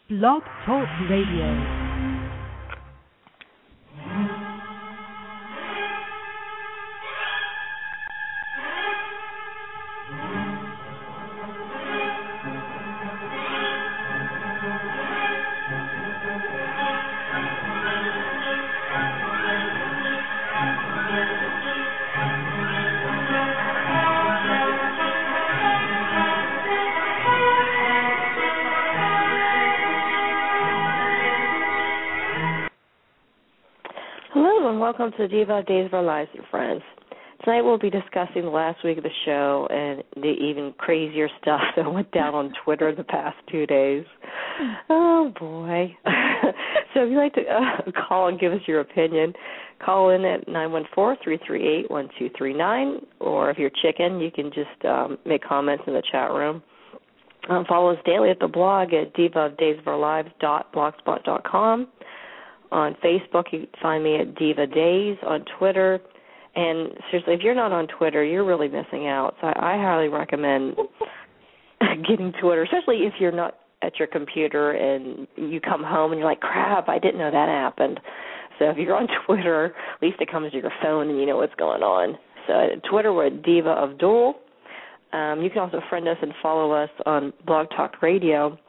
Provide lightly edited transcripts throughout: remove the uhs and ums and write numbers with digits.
Blog Talk Radio. Welcome to Diva Days of Our Lives, dear friends. Tonight we'll be discussing the last week of the show and the even crazier stuff that went down on Twitter the past 2 days. Oh, boy. So if you'd like to call and give us your opinion, call in at 914-338-1239, or if you're chicken, you can just make comments in the chat room. Follow us daily at the blog at divaofdaysofourlives.blogspot.com. On Facebook, you can find me at Diva Days. On Twitter, and seriously, if you're not on Twitter, you're really missing out. So I highly recommend getting Twitter, especially if you're not at your computer and you come home and you're like, crap, I didn't know that happened. So if you're on Twitter, at least it comes to your phone and you know what's going on. So at Twitter, we're at Diva of Duel. You can also friend us and follow us on Blog Talk Radio.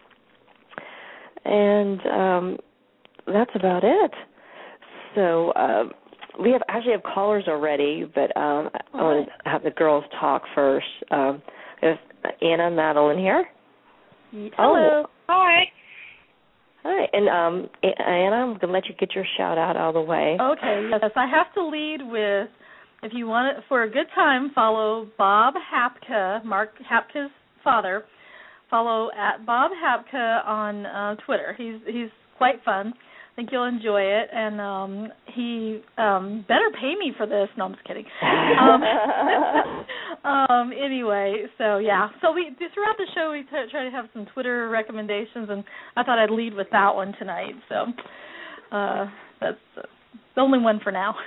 And that's about it. So we actually have callers already, but I want to have the girls talk first. We have Anna and Madeline here. Hello. Oh. Hi. Hi. And Anna, I'm going to let you get your shout out of the way. Okay. Yes, I have to lead with, if you want it for a good time, follow Bob Hapka, Mark Hapka's father. Follow at Bob Hapka on Twitter. He's quite fun. I think you'll enjoy it, and he better pay me for this. No, I'm just kidding. Anyway, so yeah. So we throughout the show we try to have some Twitter recommendations, and I thought I'd lead with that one tonight. So that's the only one for now.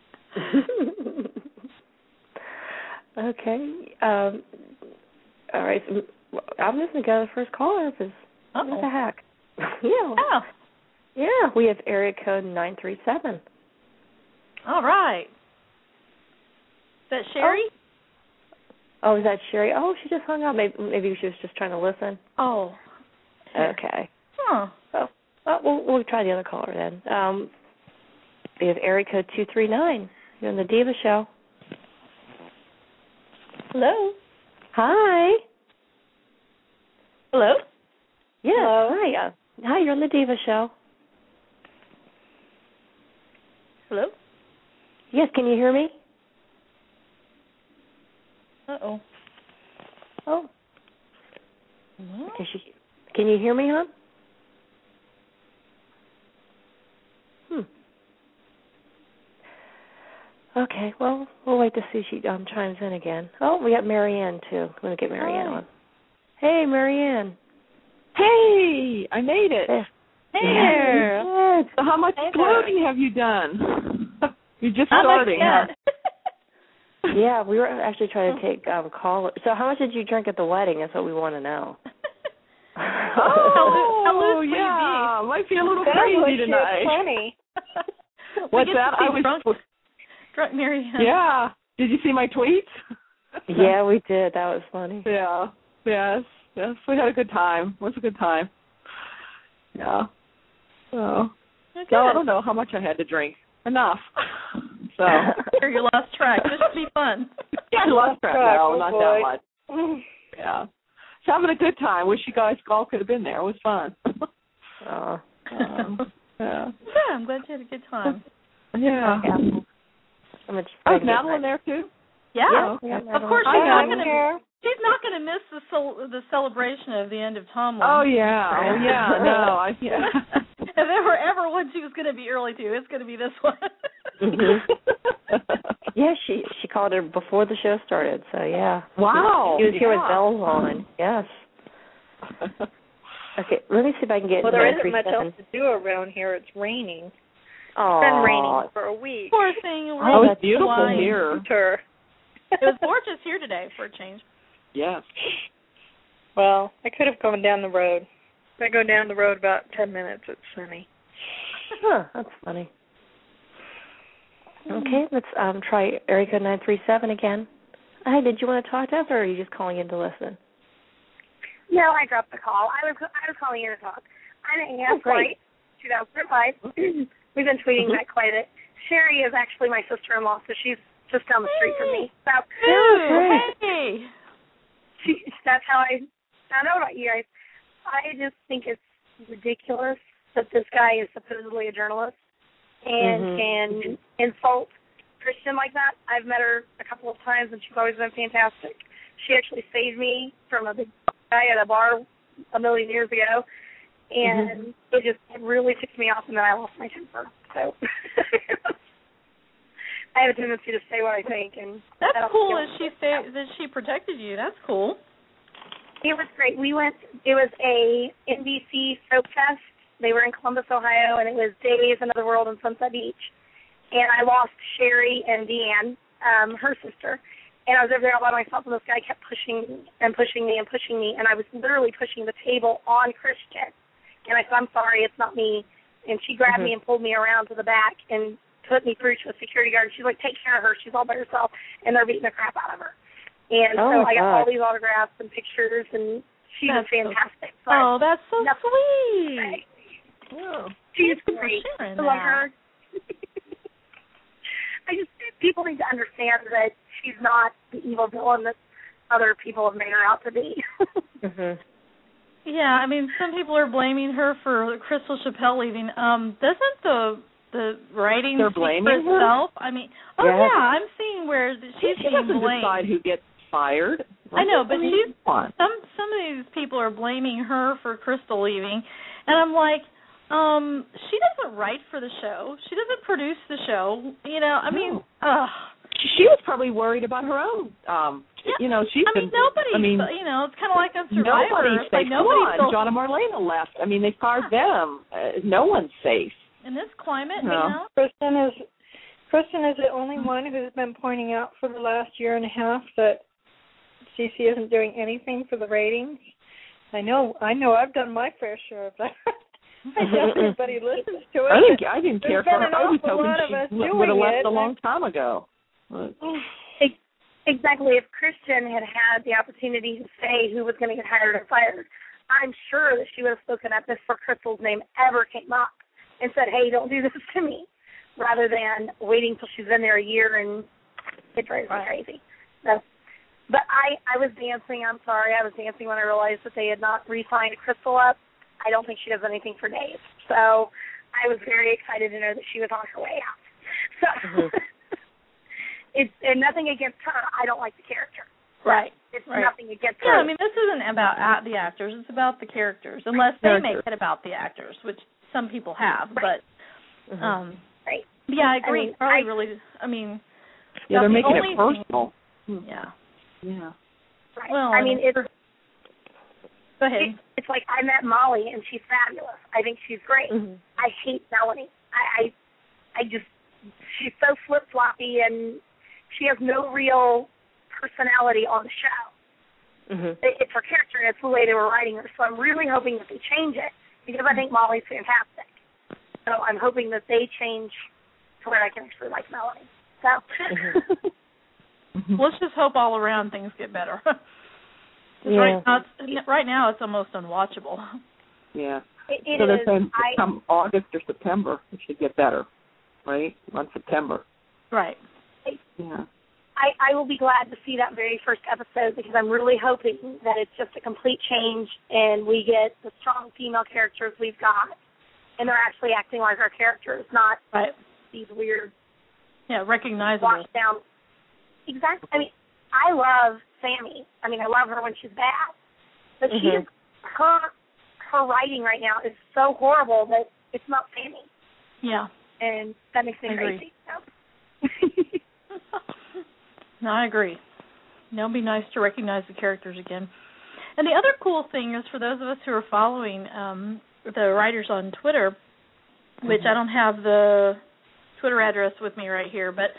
Okay. All right. So I'm just going to go to the first caller because what the heck? Yeah. Oh. Yeah, we have area code 937. All right. Is that Sherry? Oh, is that Sherry? Oh, she just hung up. Maybe she was just trying to listen. Oh. Okay. Huh. Well, we'll try the other caller then. We have area code 239. You're on the Diva Show. Hello. Hi. Hello. Yes. Hello. Hi. Hi. You're on the Diva Show. Hello? Yes, can you hear me? Uh-oh. Oh. Okay, can you hear me, hon? Okay, well, we'll wait to see if she chimes in again. Oh, we got Marianne, too. I'm going to get Marianne on. Hey, Marianne. Hey, I made it. Hey there. So how much floating have you done? You're just starting, huh? Yeah, we were actually trying to take callers. So how much did you drink at the wedding? That's what we want to know. How loose will yeah, you be? Might be a little crazy tonight. Funny. What's that? I was drunk Marianne. Yeah. Did you see my tweets? Yeah, we did. That was funny. Yeah. Yes. We had a good time. It was a good time. Yeah. So Okay. I don't know how much I had to drink. Enough. So you lost track. This should be fun. Yeah, I lost track. No, not boy. that much. Yeah. So having a good time. Wish you guys all could have been there. It was fun. Yeah, I'm glad you had a good time. Yeah. Was Madeline there too? Yeah. Of course she's not going to miss the celebration of the end of Tomlin. Oh yeah. No, If there were ever one she was going to be early to, it's going to be this one. Yeah, she called her before the show started, so yeah. Wow. She was here with bells on. Yes. Okay, let me see if I can get. Well, there isn't much else to do around here. It's raining. Oh, it's been raining for a week. Poor thing. Oh, it's beautiful here. It was gorgeous here today for a change. Yes. Well, I could have gone down the road. I go down the road about 10 minutes. It's sunny. Huh, that's funny. Okay, let's try area code 937 again. Hi, did you want to talk to us, or are you just calling in to listen? No, I dropped the call. I was calling in to talk. I'm Anne White, 2005. We've been tweeting that quite a bit. Sherry is actually my sister-in-law, so she's just down the street from me. So, hey! That's how I found out about you guys. I just think it's ridiculous that this guy is supposedly a journalist and can insult Christian like that. I've met her a couple of times, and she's always been fantastic. She actually saved me from a big guy at a bar a million years ago, and it really ticked me off, and then I lost my temper. So I have a tendency to say what I think, and that's cool that she protected you. That's cool. It was great. We went. It was a NBC soap fest. They were in Columbus, Ohio, and it was Days, Another World, in Sunset Beach. And I lost Sherry and Deanne, her sister. And I was over there all by myself, and this guy kept pushing and pushing me and pushing me, and I was literally pushing the table on Christian. And I said, I'm sorry, it's not me. And she grabbed me and pulled me around to the back and put me through to a security guard. She's like, take care of her. She's all by herself. And they're beating the crap out of her. And so I got all these autographs and pictures, and she was fantastic. So that's so sweet. Oh, she's great. I love her. People need to understand that she's not the evil villain that other people have made her out to be. Yeah, I mean, some people are blaming her for Crystal Chappelle leaving. Doesn't the writing speak for itself? I mean, I'm seeing where she's being blamed. She doesn't decide who gets fired. I know, but some of these people are blaming her for Crystal leaving, and I'm like, she doesn't write for the show. She doesn't produce the show. You know, I mean, she was probably worried about her own. You know, she's. You know, it's kind of like on Survivor. Nobody's safe. John and Marlena left. I mean, they fired them. No one's safe in this climate. No. You know? Kristen is the only one who's been pointing out for the last year and a half that CC isn't doing anything for the ratings. I know. I've done my fair share of that. I guess everybody listens to it. I didn't care for her. I was hoping she would have left a long time ago. Exactly. If Christian had the opportunity to say who was going to get hired or fired, I'm sure that she would have spoken up before Crystal's name ever came up and said, hey, don't do this to me, rather than waiting till she's been there a year and it drives me crazy. So, but I was dancing. I'm sorry. I was dancing when I realized that they had not re-signed Crystal up. I don't think she does anything for days. So I was very excited to know that she was on her way out. So it's nothing against her. I don't like the character. Right. It's nothing against her. Yeah, I mean, this isn't about the actors. It's about the characters, unless they make it about the actors, which some people have. But, yeah, I agree. They're making it personal. Yeah. Yeah. Right. Well, I mean, go ahead. It's like I met Molly, and she's fabulous. I think she's great. I hate Melanie. She's so flip-floppy, and she has no real personality on the show. It's her character, and it's the way they were writing her. So I'm really hoping that they change it, because I think Molly's fantastic. So I'm hoping that they change to where I can actually like Melanie. So let's just hope all around things get better. Right now it's almost unwatchable. Yeah. So they're saying come August or September it should get better, right? On September. Right. Yeah. I will be glad to see that very first episode, because I'm really hoping that it's just a complete change and we get the strong female characters we've got, and they're actually acting like our characters, not these weird, recognizable, washed down. Exactly. I mean, I love Sammy. I mean, I love her when she's bad, but her writing right now is so horrible that it's not Sammy. Yeah. And that makes me crazy. No, I agree. It'll be nice to recognize the characters again. And the other cool thing is, for those of us who are following the writers on Twitter, which I don't have the Twitter address with me right here, but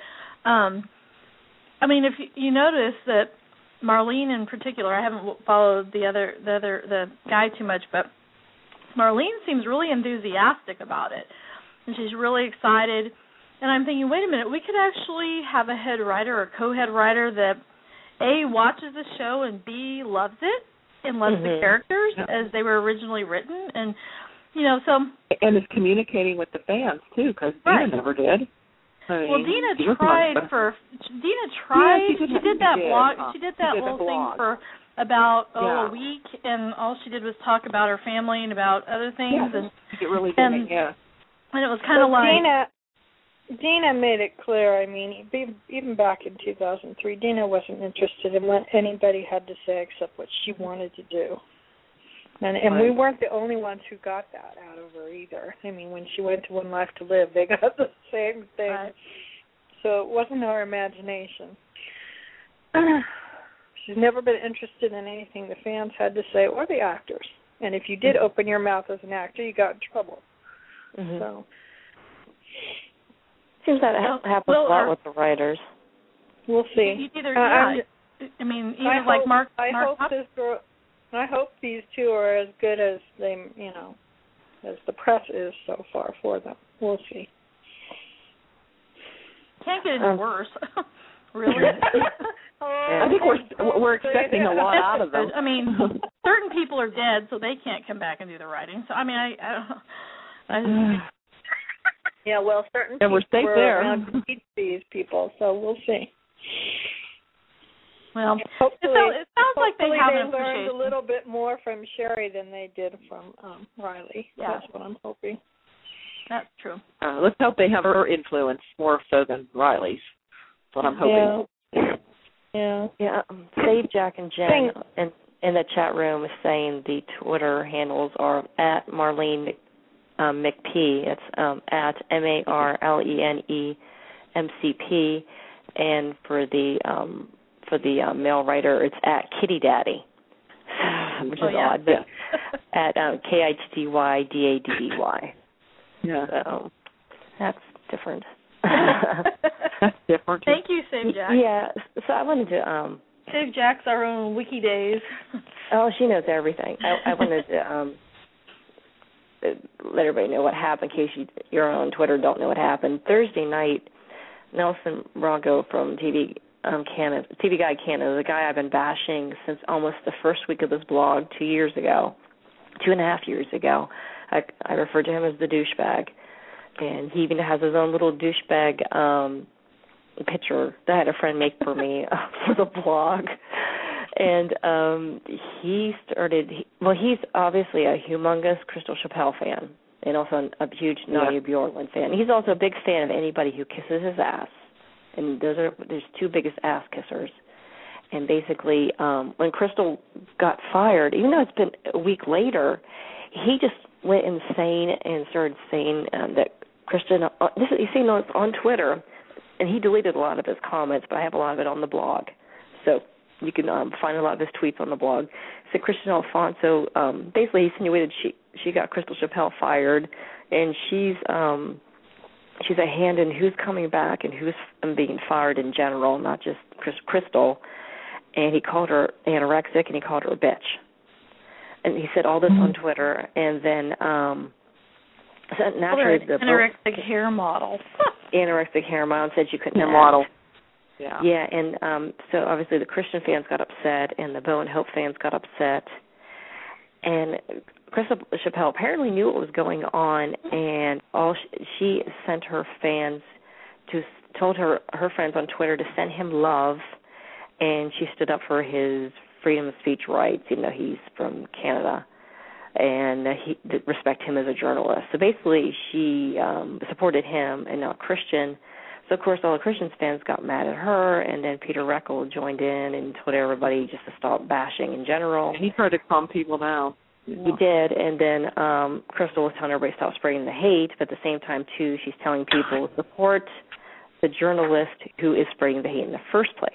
I mean, if you notice that Marlene in particular, I haven't followed the guy too much, but Marlene seems really enthusiastic about it, and she's really excited. And I'm thinking, wait a minute, we could actually have a head writer or co-head writer that, A, watches the show, and B, loves it and loves the characters as they were originally written. And, so... And is communicating with the fans, too, because Dina never did. Dina tried. She did that blog. She did that little thing for about a week, and all she did was talk about her family and about other things. Yeah, and it really did. And it was kind of like Dina made it clear. I mean, even back in 2003, Dina wasn't interested in what anybody had to say except what she wanted to do. And we weren't the only ones who got that out of her either. I mean, when she went to One Life to Live, they got the same thing. Right. So it wasn't our imagination. She's never been interested in anything the fans had to say or the actors. And if you did open your mouth as an actor, you got in trouble. So seems that happens a lot with the writers. We'll see. I hope these two are as good as they, as the press is so far for them. We'll see. Can't get any worse. Really? I think we're expecting a lot out of them. I mean, certain people are dead, so they can't come back and do the writing. So I mean, I don't know. Yeah, well, certain people were around to teach these people, so we'll see. Well, so it sounds like they learned a little bit more from Sherry than they did from Riley. Yeah. That's what I'm hoping. That's true. Let's hope they have her influence more so than Riley's. That's what I'm hoping. Yeah. Save Jack and Jen in the chat room is saying the Twitter handles are at Marlene McP. It's at MarleneMCP, and for the male writer, it's at Kitty Daddy, which is odd, but at KITTYDADDY. Yeah. So that's different. That's different. Thank you, Save Jack. Yeah. So I wanted to. Save Jack's our own Wiki Days. Oh, she knows everything. I wanted to let everybody know what happened in case you're on Twitter and don't know what happened. Thursday night, Nelson Bronco from TV Guide Canada, the guy I've been bashing since almost the first week of this blog 2.5 years ago. I referred to him as the douchebag, and he even has his own little douchebag picture that I had a friend make for me for the blog. And he's obviously a humongous Crystal Chappelle fan and also a huge Nadia Bjorklund fan. He's also a big fan of anybody who kisses his ass. And there's two biggest ass kissers. And basically, when Crystal got fired, even though it's been a week later, he just went insane and started saying that Kristen, he's saying on Twitter, and he deleted a lot of his comments, but I have a lot of it on the blog. So you can find a lot of his tweets on the blog. So Kristen Alfonso, basically he insinuated she got Crystal Chappelle fired, and she's a hand in who's coming back and who's being fired in general, not just Crystal. And he called her anorexic, and he called her a bitch. And he said all this on Twitter, and then naturally anorexic hair model. Anorexic hair model, and said you couldn't model. Yeah, and so obviously the Christian fans got upset, and the Bo and Hope fans got upset, and Crystal Chappelle apparently knew what was going on, and she sent her fans told her friends on Twitter to send him love, and she stood up for his freedom of speech rights, even though he's from Canada, and respect him as a journalist. So basically, she supported him, and now Christian. So, of course, all the Christian fans got mad at her, and then Peter Reckel joined in and told everybody just to stop bashing in general. And he tried to calm people down. He did, and then Crystal was telling everybody to stop spreading the hate, but at the same time, too, she's telling people to support the journalist who is spreading the hate in the first place.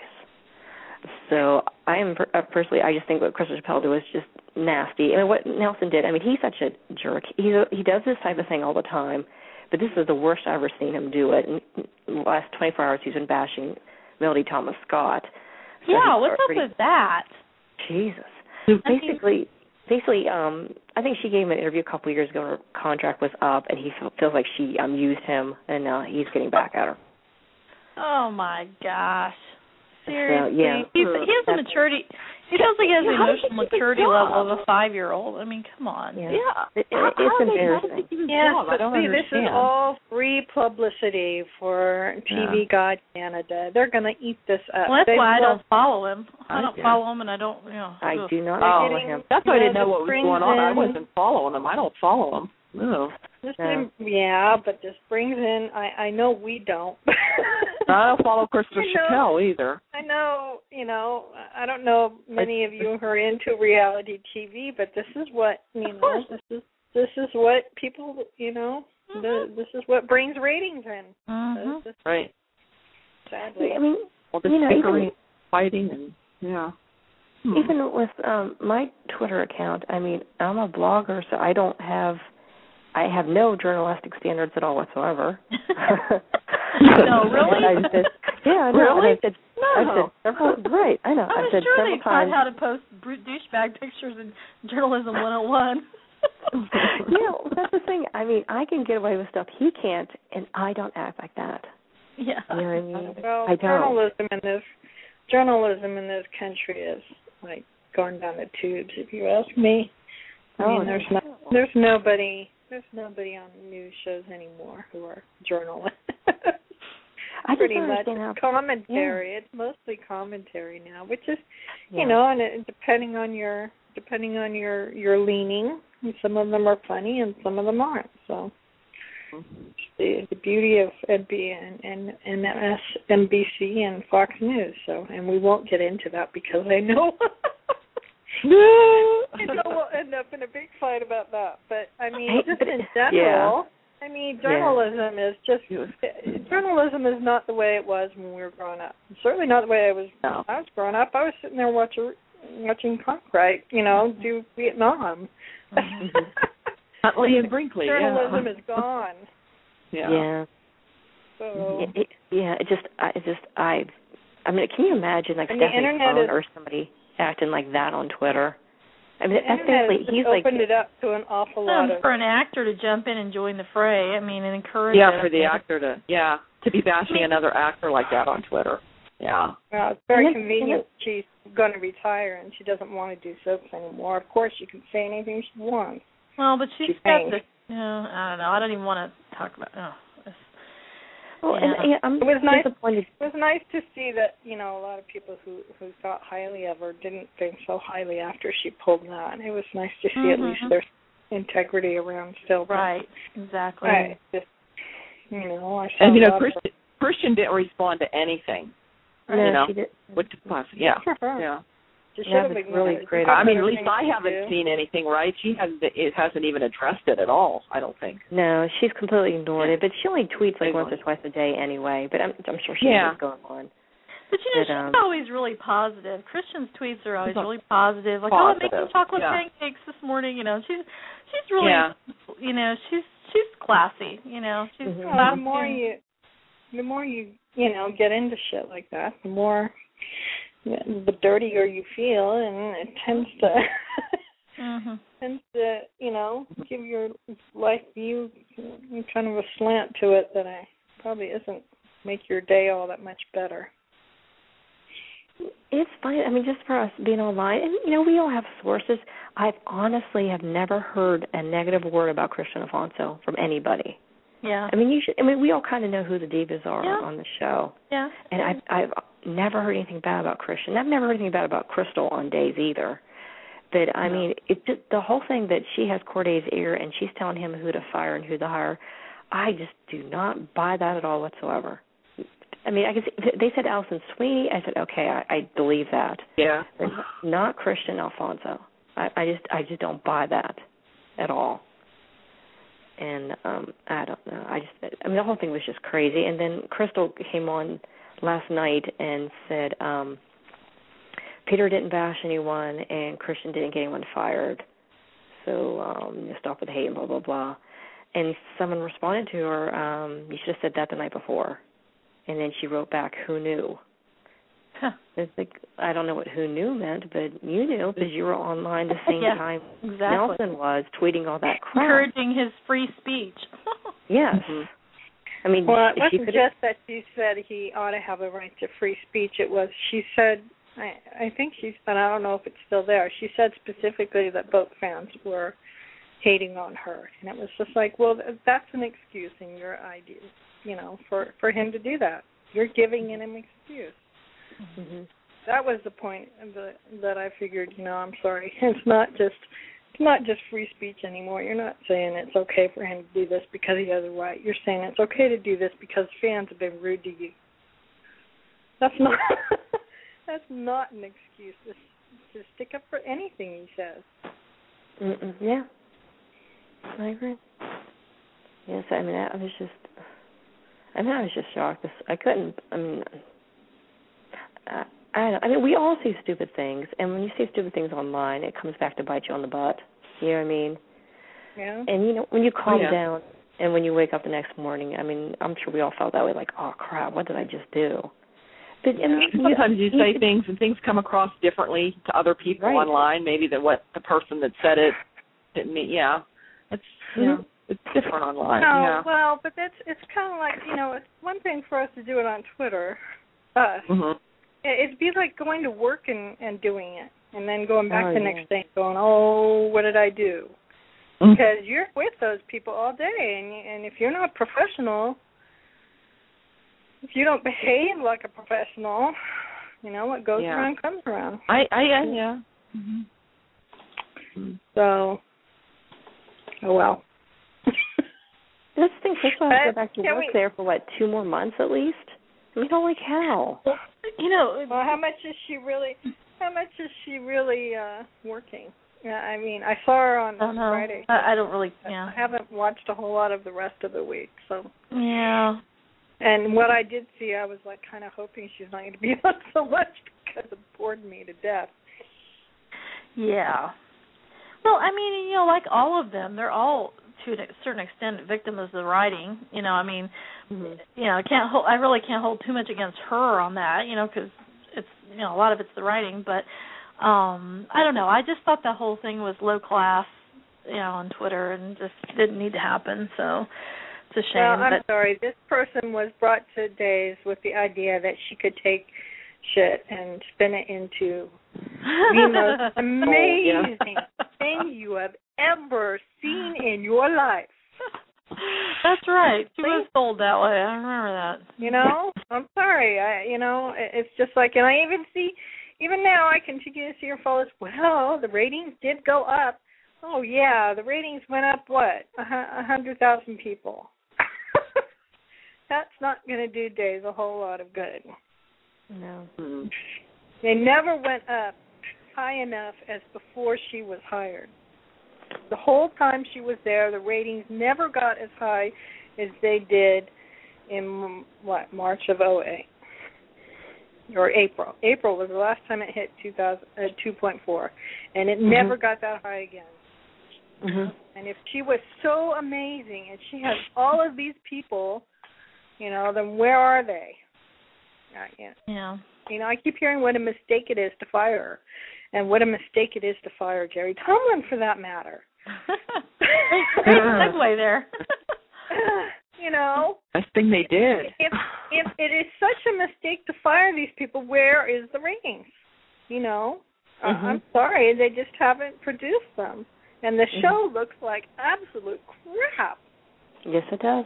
So I just think what Crystal Chappelle did was just nasty. I mean, what Nelson did, he's such a jerk. He does this type of thing all the time, but this is the worst I've ever seen him do it. In the last 24 hours, he's been bashing Melody Thomas Scott. So what's up with that? Jesus. So basically, basically, I think she gave him an interview a couple of years ago. Her contract was up, and he feels like she used him, and he's getting back at her. Oh my gosh! Seriously, So, yeah. he has the maturity. He feels like he has the emotional maturity level of a 5-year-old. I mean, come on. Yeah. It's embarrassing. Yes, I don't understand. This is all free publicity for TV God Canada. They're going to eat this up. Well, that's why I don't follow him. I don't follow him, and I don't, I do not follow him. That's why I didn't know what was going on. I wasn't following him. I don't follow him. No. But this brings in, I know we don't. I don't follow Krista Chappelle either. I know, I don't know many of you who are into reality TV, but this is what, this is what people, this is what brings ratings in. Mm-hmm. Right. Sadly. I mean, bickering, fighting, and even with my Twitter account, I mean, I'm a blogger, so I have no journalistic standards at all whatsoever. No, really? I know. Really? I've said several, right, I know. I've said sure several they times. taught how to post douchebag pictures in Journalism 101. That's the thing. I mean, I can get away with stuff he can't, and I don't act like that. Yeah. You know what I mean? Well, I don't. journalism in this country is like going down the tubes, if you ask me. I mean, there's nobody on news shows anymore who are journalists. I just Pretty much understand how commentary. It's mostly commentary now, which is, and depending on your leaning, some of them are funny and some of them aren't. So the beauty of MSNBC and Fox News. So, and we won't get into that because I know. We'll end up in a big fight about that. But I mean, just in general, I mean, journalism is journalism is not the way it was when we were growing up. Certainly not the way I was growing up. I was sitting there watching Conkright, do Vietnam. Huntley and Brinkley. Journalism is gone. Yeah. So. I mean, can you imagine like Stephanie Sloan or somebody acting like that on Twitter? I mean, that's basically he's opened it up to an awful lot of for an actor to jump in and join the fray. I mean, and encourage. Yeah, for the actor to be bashing another actor like that on Twitter. Yeah. Well, it's very convenient. She's going to retire and she doesn't want to do soaps anymore. Of course, she can say anything she wants. Well, but she's got the. I don't know. I don't even want to talk about. I'm it was nice. disappointed. It was nice to see that a lot of people who thought highly of her didn't think so highly after she pulled that. It was nice to see at least there's integrity around still. Right. Exactly. Right. Just, I Christian didn't respond to anything. No, she did. Which was really great. I mean, at least I haven't seen anything, right? It hasn't even addressed it at all, I don't think. No, she's completely ignored it, but she only tweets like once or twice a day anyway, but I'm sure she knows what's going on. But she's always really positive. Christian's tweets are always really positive. Like, I'm making chocolate pancakes this morning, She's really she's classy, She's classy. The more you get into shit like that, the more the dirtier you feel, and it tends to give your life view kind of a slant to it that probably isn't make your day all that much better. It's fine. I mean, just for us being online, and we all have sources. I honestly have never heard a negative word about Christian Alfonso from anybody. Yeah. I mean, we all kind of know who the divas are on the show. Yeah. And I've never heard anything bad about Christian. I've never heard anything bad about Crystal on Days either. But I mean, it's just the whole thing that she has Corday's ear and she's telling him who to fire and who to hire. I just do not buy that at all whatsoever. I mean, they said Alison Sweeney. I said, okay, I believe that. Yeah. But not Christian Alfonso. I just don't buy that at all. And I don't know. The whole thing was just crazy. And then Crystal came on last night and said Peter didn't bash anyone and Christian didn't get anyone fired. So stop with the hate and blah, blah, blah. And someone responded to her, you should have said that the night before. And then she wrote back, who knew? It's like, I don't know what who knew meant, but you knew because you were online the same time exactly. Nelson was, tweeting all that crap. Encouraging his free speech. Yes. I mean, well, it wasn't just that she said he ought to have a right to free speech. It was, she said, I think she said, I don't know if it's still there, she said specifically that boat fans were hating on her. And it was just like, well, that's an excuse in your idea, for him to do that. You're giving him an excuse. Mm-hmm. That was the point that I figured, I'm sorry. It's not just free speech anymore. You're not saying it's okay for him to do this because he has a right. You're saying it's okay to do this because fans have been rude to you. That's not that's not an excuse to stick up for anything he says. Yeah, I agree. Yes, I was just shocked. I couldn't. We all see stupid things, and when you see stupid things online, it comes back to bite you on the butt. You know what I mean? Yeah. And when you calm down, and when you wake up the next morning, I'm sure we all felt that way. Like, oh crap, what did I just do? But sometimes you say things, and things come across differently to other people online, maybe than what the person that said it didn't mean. Yeah, it's it's different online. No, well, but it's kind of like it's one thing for us to do it on Twitter. It'd be like going to work and doing it, and then going back the next day and going, oh, what did I do? Because you're with those people all day, and if you're not professional, if you don't behave like a professional, what goes around comes around. Yeah. So, oh well. This thing, first of all, I have to go back to work there for 2 more months at least. Holy cow. Well, how much is she really working? I saw her on Friday. I don't really, I haven't watched a whole lot of the rest of the week, so. Yeah. And what I did see, I was kind of hoping she's not going to be on so much because it bored me to death. Yeah. Well, like all of them, they're all, to a certain extent, victims of the writing. I really can't hold too much against her on that, because it's, a lot of it's the writing. But I don't know. I just thought the whole thing was low class, on Twitter, and just didn't need to happen. So it's a shame. Well, I'm sorry. This person was brought to Days with the idea that she could take shit and spin it into the most amazing thing you have ever seen in your life. That's right. She was told that way. I remember that. I'm sorry. It's just like, and I even now I continue to see her follows. Well, the ratings did go up. Oh yeah, the ratings went up. What? 100,000 people. That's not going to do Days a whole lot of good. No. They never went up high enough as before she was hired. The whole time she was there, the ratings never got as high as they did in, March of 2008. Or April. April was the last time it hit 2.4. And it never got that high again. And if she was so amazing and she has all of these people, then where are they? Yeah. I keep hearing what a mistake it is to fire her, and what a mistake it is to fire Jerry Tomlin, for that matter. Great segue there. Best thing they did. If it is such a mistake to fire these people, where is the ratings? I'm sorry, they just haven't produced them, and the show looks like absolute crap. Yes, it does.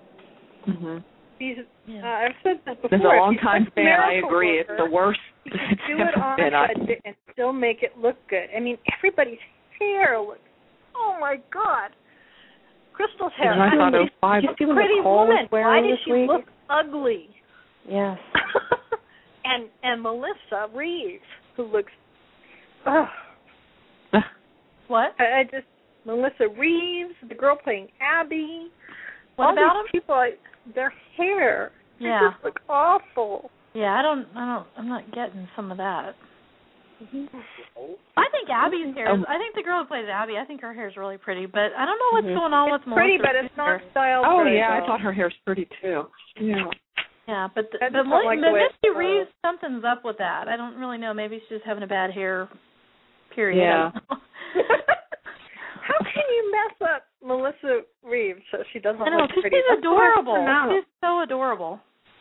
I've said that before. As a long-time fan, I agree. It's the worst. Do it on a budget and still make it look good. Everybody's hair looks. Oh my God, Crystal's hair. I thought it was She's a pretty woman. Why did she look ugly? Yes. and Melissa Reeves, who looks. What? Melissa Reeves, the girl playing Abby. What about them? People, their hair. They just look awful. Yeah, I'm not getting some of that. I think Abby's hair. I think the girl who plays Abby, I think her hair is really pretty, but I don't know what's going on with Melissa. Pretty, but it's not styled. Oh very yeah, well. I thought her hair's pretty too. Yeah. Yeah, but like Misty Reeves, something's up with that. I don't really know. Maybe she's just having a bad hair period. Yeah. How can you mess up Melissa Reeves so she doesn't I know, look pretty? She's adorable. No. She's so adorable.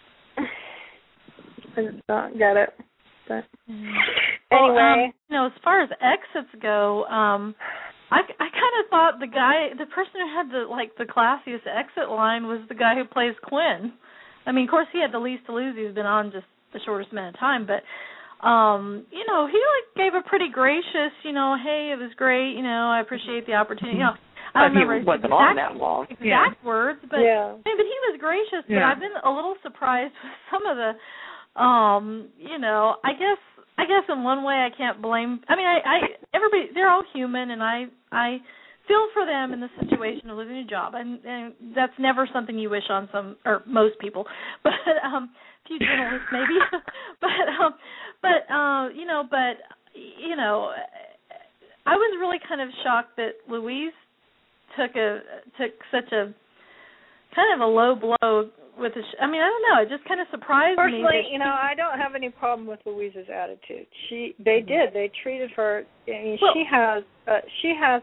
I just don't get it. But anyway, as far as exits go, I kind of thought the person who had the classiest exit line was the guy who plays Quinn. I mean, of course, he had the least to lose. He's been on just the shortest amount of time, but he gave a pretty gracious, hey, it was great. I appreciate the opportunity. I don't remember he wasn't on that long. Exact words, but I mean, but he was gracious. But I've been a little surprised with some of the, I guess in one way I can't blame. I mean, everybody, they're all human, and I feel for them in the situation of losing a job, and that's never something you wish on most people, but few journalists maybe, but I was really kind of shocked that Louise took such a kind of a low blow with I mean, I don't know, it just kind of surprised me. Personally, I don't have any problem with Louise's attitude. They treated her. I mean, she has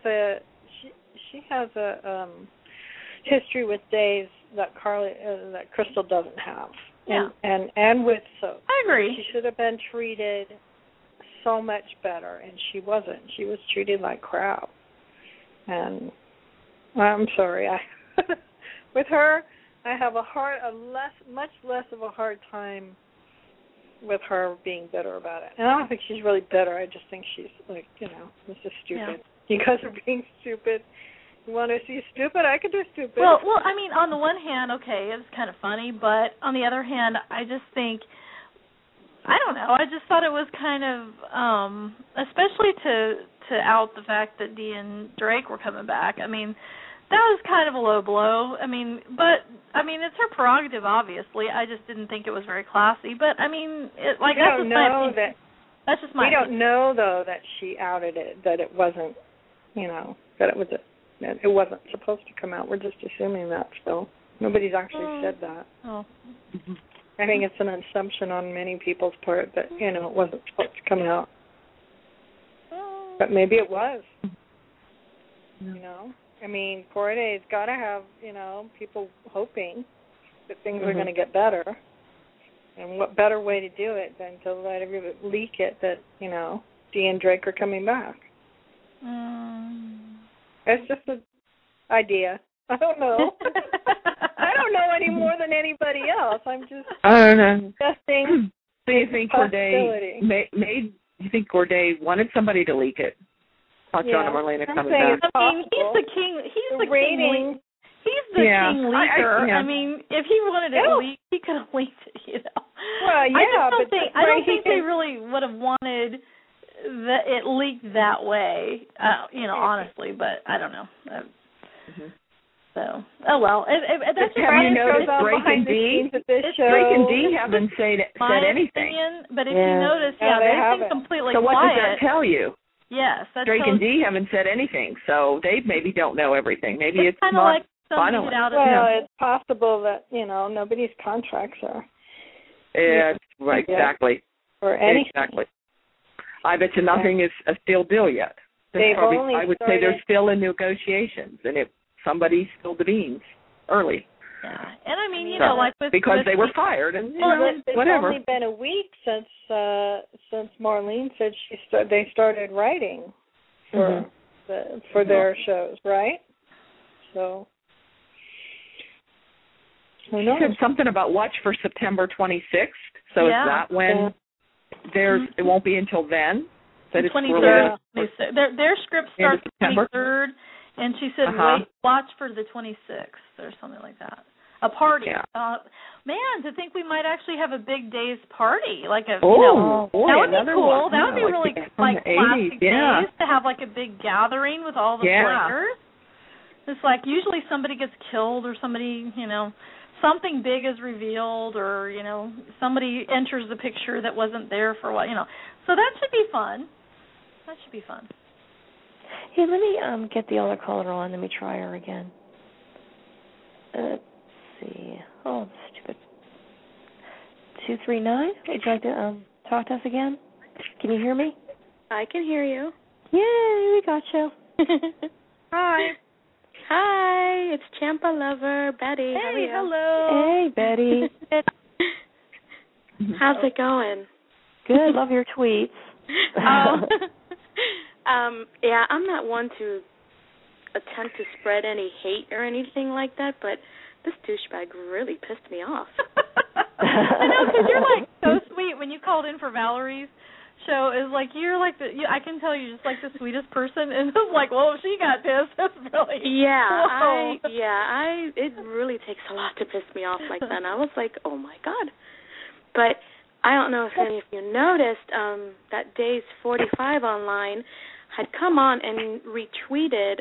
a history with Dave that Crystal doesn't have. Yeah. And with Soap. I agree. She should have been treated so much better, and she wasn't. She was treated like crap. And I'm sorry. With her, I have much less of a hard time with her being bitter about it. And I don't think she's really bitter. I just think she's this is stupid. You guys are being stupid. You want to see stupid? I could do stupid. Well, I mean, on the one hand, okay, it's kind of funny, but on the other hand, I just think, I don't know, I just thought it was kind of, especially to out the fact that Dee and Drake were coming back. I mean, that was kind of a low blow. I mean, it's her prerogative, obviously. I just didn't think it was very classy. But I mean, that's just my opinion. That's just my opinion. We don't know though that she outed it, that it wasn't, that it wasn't supposed to come out. We're just assuming that still. Nobody's actually said that. Oh. I think it's an assumption on many people's part that, it wasn't supposed to come out. But maybe it was. I mean, Corday's got to have, people hoping that things are going to get better. And what better way to do it than to let everybody leak it that, Dee and Drake are coming back. It's just an idea. I don't know. I don't know any more than anybody else. I'm just suggesting. So you think Corday wanted somebody to leak it? John and Marlena coming back. I mean, he's the king. He's the rating. He's the king leaker. I mean, if he wanted it leaked, he could have leaked it. Well, yeah, I don't think they really would have wanted it leaked that way. Honestly, but I don't know. So, oh well. That's have you noticed Drake and Dee? Drake and Dee haven't said anything. But if you notice, they've been completely quiet. So what does that tell you? Yes, Drake and Dee haven't said anything, so they maybe don't know everything. Maybe it's kind of like something out of it's possible that nobody's contracts are. Yeah, right, exactly. Or anything. Exactly. I bet you nothing is a still deal yet. I would say they're still in negotiations, and if somebody spilled the beans early. Yeah, and I mean, like because they were fired, and whatever. It's only been a week since Marlene said they started writing for their shows, right? So who knows? She said something about watch for September 26th. So is that when it won't be until then that it's 23rd. Their script starts the 23rd, and she said watch for the 26th or something like that. A party. Yeah. Man, to think we might actually have a big days party, like that would be cool. One. That would be really like classic days to have like a big gathering with all the players. It's like usually somebody gets killed or somebody, something big is revealed or, somebody enters the picture that wasn't there for a while, So that should be fun. Hey, let me get the other caller on. Let me try her again. Let's see. Oh, stupid 239. Would you like to talk to us again? Can you hear me? I can hear you. Yay, we got you. Hi. Hi, it's Champa Lover, Betty. How are you? Hello. Hey, Betty. How's it going? Good. Love your tweets. Yeah, I'm not one to attempt to spread any hate or anything like that, but this douchebag really pissed me off. I know, because you're like so sweet. When you called in for Valerie's show, it's like you're like I can tell you're just like the sweetest person, and it's like, well, if she got pissed, that's really it really takes a lot to piss me off like that. And I was like, oh my God. But I don't know if any of you noticed that Days 45 online had come on and retweeted.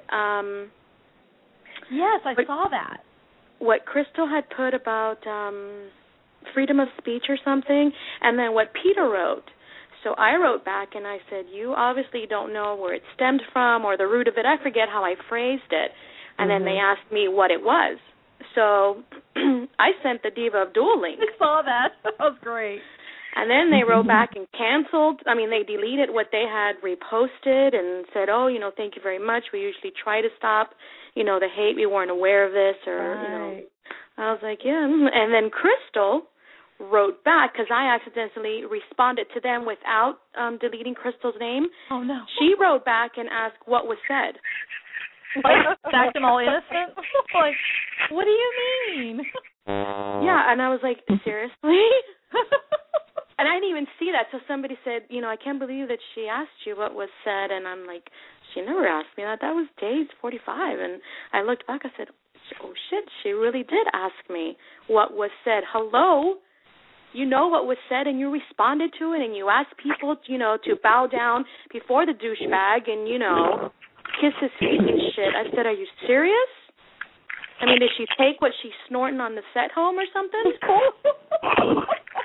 Yes, I saw that. What Crystal had put about freedom of speech or something, and then what Peter wrote. So I wrote back and I said, you obviously don't know where it stemmed from or the root of it. I forget how I phrased it. And then they asked me what it was. So I sent the Diva of Duel link. I saw that. That was great. And then they wrote back and canceled. I mean, they deleted what they had reposted and said, oh, thank you very much. We usually try to stop, the hate. We weren't aware of this or, I was like, yeah. And then Crystal wrote back because I accidentally responded to them without deleting Crystal's name. Oh, no. She wrote back and asked what was said. Like, acting all innocent? Like, what do you mean? Yeah, and I was like, seriously? And I didn't even see that, so somebody said, I can't believe that she asked you what was said, and I'm like, she never asked me that. That was Days 45, and I looked back, I said, oh, shit, she really did ask me what was said. Hello? You know what was said, and you responded to it, and you asked people, to bow down before the douchebag and, kiss his feet and shit. I said, are you serious? I mean, did she take what she's snorting on the set home or something?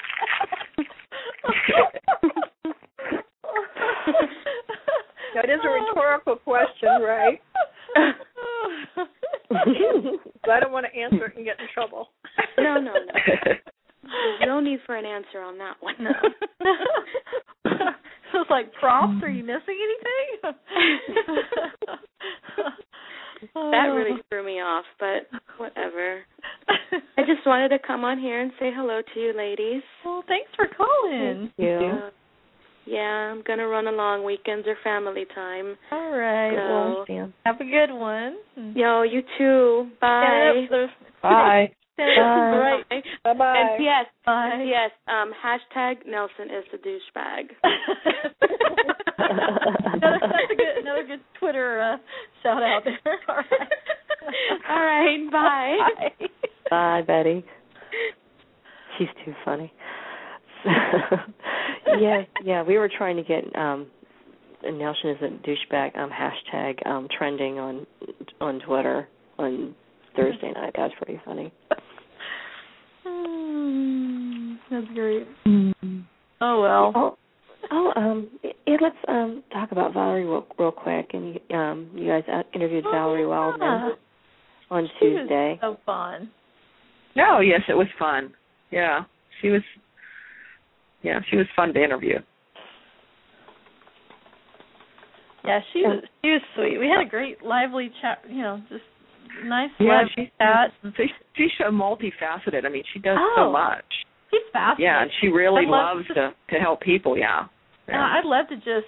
That is a rhetorical question, right? I don't want to answer it and get in trouble. No. There's no need for an answer on that one. No. So it's like, prompts, are you missing anything? That really threw me off, but whatever. I just wanted to come on here and say hello to you ladies. Well, thanks for calling. Thank you. Yeah, I'm going to run along. Weekends are family time. All right. So, have a good one. Yo, you too. Bye. Bye. Right. Bye-bye. And yes, Bye. yes, hashtag Nelson is the douchebag. That's another good Twitter shout out there. All right. Bye. Bye, Betty. She's too funny. Yeah, we were trying to get Nelson is a douchebag hashtag trending on Twitter on Thursday night. That was pretty funny. That's great. Oh well. Let's talk about Valerie real quick. And you guys interviewed Valerie Wildman on Tuesday. So fun. Oh yes, it was fun. Yeah, she was fun to interview. Yeah, she was sweet. We had a great, lively chat. Just nice. Yeah, chat. She's so multifaceted. I mean, she does so much. She's fascinating. Yeah, and she really loves to help people. Yeah. I'd love to just,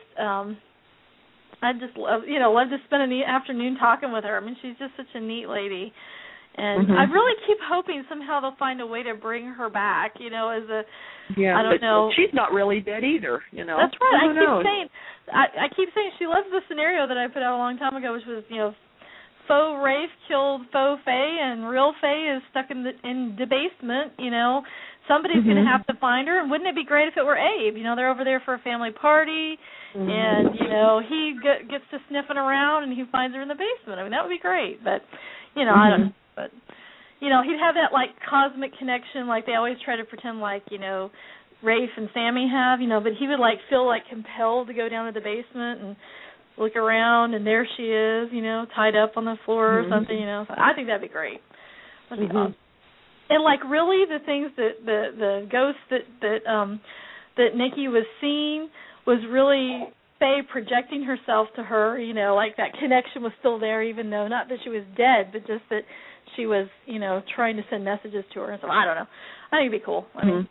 love to spend an afternoon talking with her. I mean, she's just such a neat lady. And I really keep hoping somehow they'll find a way to bring her back, as a, I don't know. She's not really dead either, That's right. I keep saying she loves the scenario that I put out a long time ago, which was, faux Rafe killed faux Faye, and real Faye is stuck in debasement, Somebody's going to have to find her, and wouldn't it be great if it were Abe? They're over there for a family party, and, he gets to sniffing around, and he finds her in the basement. I mean, that would be great, but, I don't know. But, he'd have that, cosmic connection, like they always try to pretend like, Rafe and Sammy have, but he would, feel, compelled to go down to the basement and look around, and there she is, tied up on the floor or something, So I think that'd be great. That'd be awesome. And like really, the things that the ghost that Nikki was seeing was really Faye projecting herself to her. You know, like that connection was still there, even though not that she was dead, but just that she was, you know, trying to send messages to her. And so I don't know. I think it'd be cool. I mean,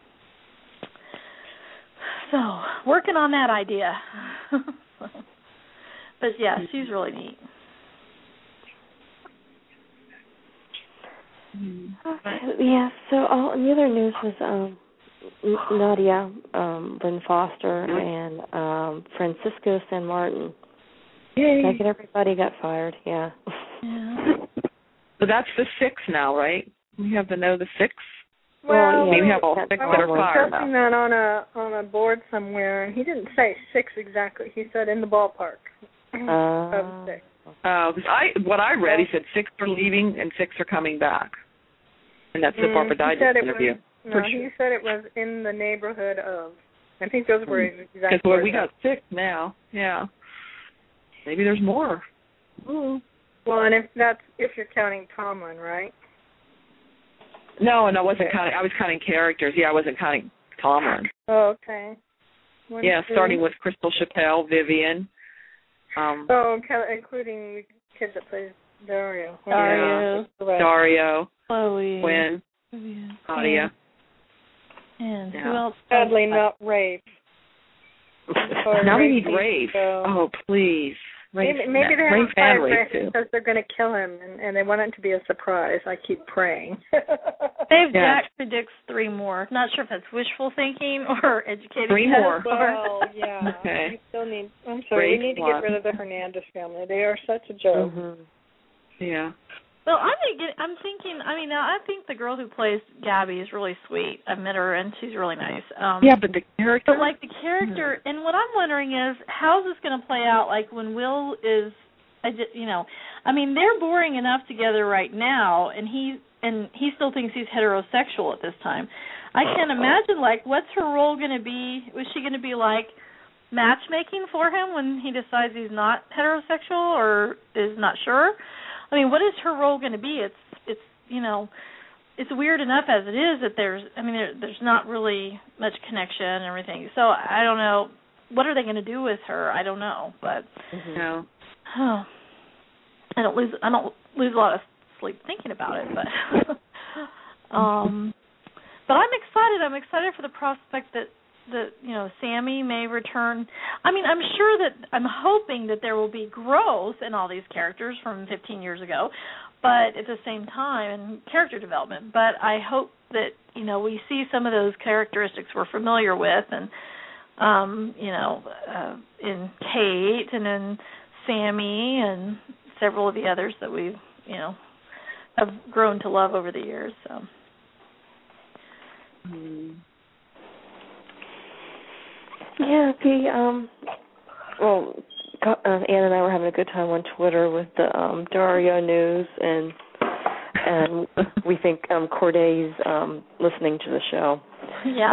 so working on that idea. But yeah, she's really neat. Yeah. So the other news was Nadia Lynn Foster and Francisco San Martin. Yay! Like everybody got fired. Yeah. So that's the 6 now, right? We have to know the 6. Well, we have all 6 that are fired now. I was discussing that on a board somewhere, and he didn't say 6 exactly. He said in the ballpark of 6. What I read, he said 6 are leaving and 6 are coming back. And that's the Barbara Digest interview. He said it was in the neighborhood of. I think those were exactly. Because we got 6 now. Yeah. Maybe there's more. Ooh. Well, and if you're counting Tomlin, right? No, I wasn't counting. I was counting characters. Yeah, I wasn't counting Tomlin. Oh, okay. Starting with Crystal Chappelle, Vivian. Including the kid that plays Dario. Dario. Chloe. Gwen. Claudia. And who else? Sadly, not Rafe. Now we need Rafe. Oh, please. Maybe they haven't fired Rafe because they're going to kill him, and they want it to be a surprise. I keep praying. Dave Jack predicts 3 more. Not sure if that's wishful thinking or educated. 3 more. Well, yeah. Okay. We still need. I'm sorry. We need to get rid of the Hernandez family. They are such a joke. Mm-hmm. Yeah. Well, I'm thinking. I mean, I think the girl who plays Gabby is really sweet. I've met her, and she's really nice. But the character. But like the character, and what I'm wondering is, how's this going to play out? Like when Will is, I mean, they're boring enough together right now, and he still thinks he's heterosexual at this time. I can't imagine, like, what's her role going to be? Was she going to be like matchmaking for him when he decides he's not heterosexual or is not sure? I mean, what is her role going to be? It's it's weird enough as it is that there's not really much connection and everything. So I don't know, what are they going to do with her? I don't know, but I don't lose a lot of sleep thinking about it, but but I'm excited. I'm excited for the prospect that Sammy may return. I mean, I'm hoping that there will be growth in all these characters from 15 years ago, but at the same time, and character development. But I hope that, we see some of those characteristics we're familiar with, and, in Kate and in Sammy and several of the others that we've, have grown to love over the years, so. Yeah, Ann and I were having a good time on Twitter with the Dario news, and we think Corday's listening to the show. Yeah.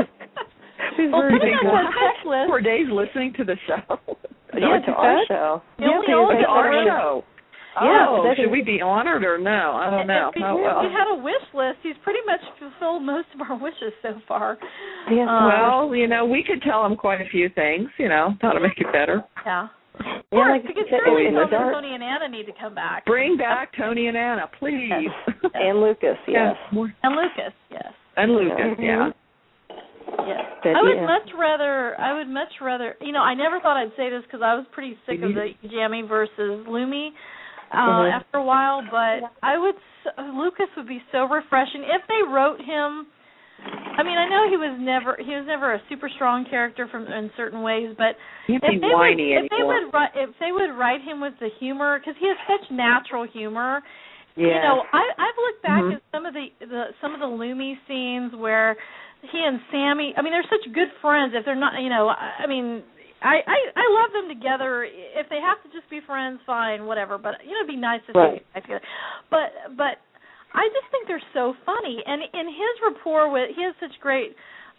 Corday's listening to the show. Yeah, to our show. To our show. Yeah, should we be honored or no? I don't know. We had a wish list. He's pretty much fulfilled most of our wishes so far. Yeah. We could tell him quite a few things, how to make it better. Yeah. Yeah, because surely Tony and Anna need to come back. Bring back Tony and Anna, please. And Lucas, yes. And Lucas, yes. And Lucas, yeah. Yes. I would much rather, I never thought I'd say this because I was pretty sick of the Jamie versus Lumi after a while, but Lucas would be so refreshing if they wrote him. I mean, I know he was never a super strong character in certain ways, but if they would write him with the humor, because he has such natural humor. Yeah. I've looked back at some of the Lumi scenes where he and Sammy, I mean, they're such good friends. If they're not, I mean, I love them together. If they have to just be friends, fine, whatever. But it'd be nice to see them together. But I just think they're so funny, and in his rapport he has such great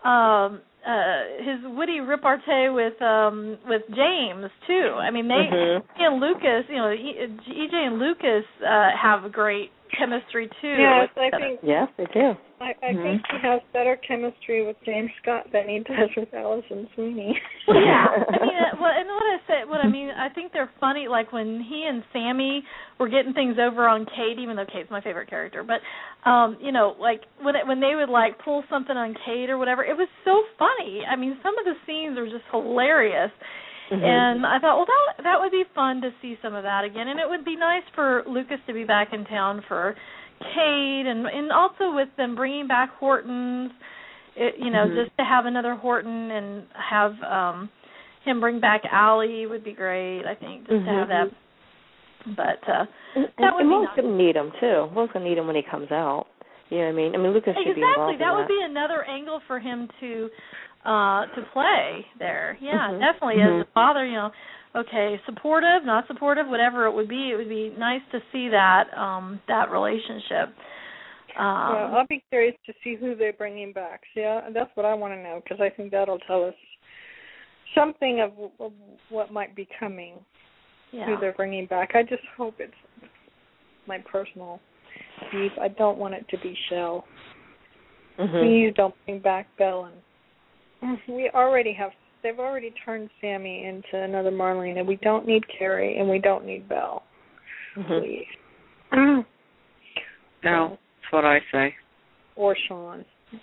his witty repartee with James too. I mean, he and Lucas, EJ and Lucas have a great chemistry too. Yes, I think. Yes, they do. I think he has better chemistry with James Scott than he does with Allison Sweeney. Well, yeah. I mean, I think they're funny. Like when he and Sammy were getting things over on Kate, even though Kate's my favorite character, but like when they would like pull something on Kate or whatever, it was so funny. I mean, some of the scenes were just hilarious. Mm-hmm. And I thought, well, that would be fun to see some of that again, and it would be nice for Lucas to be back in town for Kate, and also with them bringing back Hortons, just to have another Horton and have him bring back Allie would be great. I think just to have that. But that would be nice. Going to need him too. Will's going to need him when he comes out. You know what I mean? I mean, Lucas should be involved in that. That would be another angle for him to play there. Yeah, definitely. As a father, okay, supportive, not supportive, whatever it would be nice to see that that relationship. Well, I'll be curious to see who they're bringing back. See, that's what I want to know, because I think that'll tell us something of what might be coming, who they're bringing back. I just hope it's my personal beef. I don't want it to be Shell. Please don't bring back Belle. They've already turned Sammy into another Marlene, and we don't need Carrie, and we don't need Belle. Please. No, that's what I say. Or Sean.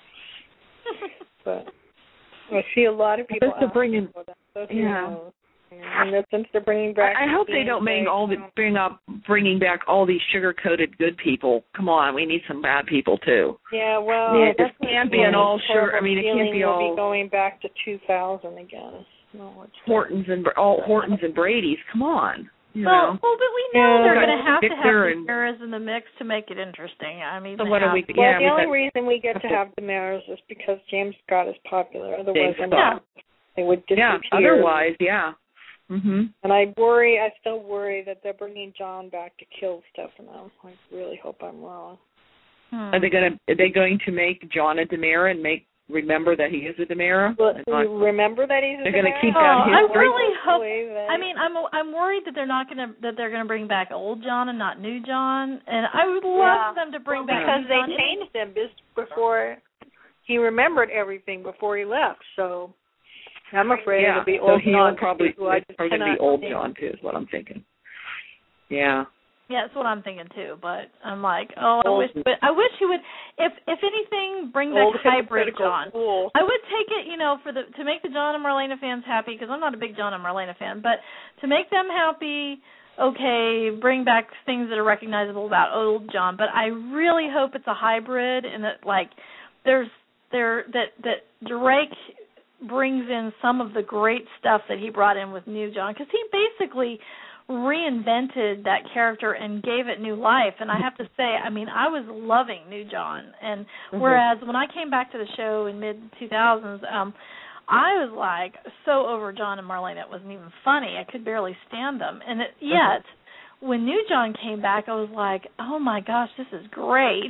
But I see a lot of people asking for that. And since they're bringing back, I hope they don't bringing back all these sugar-coated good people. Come on, we need some bad people too. Yeah, well, it can't be an all sugar. I mean, it can't be all. We'll be going back to 2000 again. No, Hortons and Brady's. Come on. Well, but we know they're going to have Damaris in the mix to make it interesting. I mean, so what are we? The only reason we get to have Damaris is because James Scott is popular. Otherwise, they would disappear. Yeah. Otherwise, yeah. And I still worry that they're bringing John back to kill Stefano. I really hope I'm wrong. Are they going to make John a Demera and remember that he is a Demera? Remember that he's a Demera? They're going to keep that history. I really hope. I mean, I'm worried that they're going to bring back old John and not new John. And I would love them to bring back because they changed him just before he remembered everything before he left. So. I'm afraid it'll be old John. It's probably going to be old John, too, is what I'm thinking. Yeah. Yeah, that's what I'm thinking, too. But I'm like, I wish he would, if anything, bring back hybrid John. I would take it, to make the John and Marlena fans happy, because I'm not a big John and Marlena fan, but to make them happy, okay, bring back things that are recognizable about old John. But I really hope it's a hybrid and that, like, that Drake brings in some of the great stuff that he brought in with New John, because he basically reinvented that character and gave it new life. And I have to say, I mean, I was loving New John. And whereas when I came back to the show in mid-2000s, I was like so over John and Marlene, it wasn't even funny. I could barely stand them. And yet, when New John came back, I was like, oh my gosh, this is great,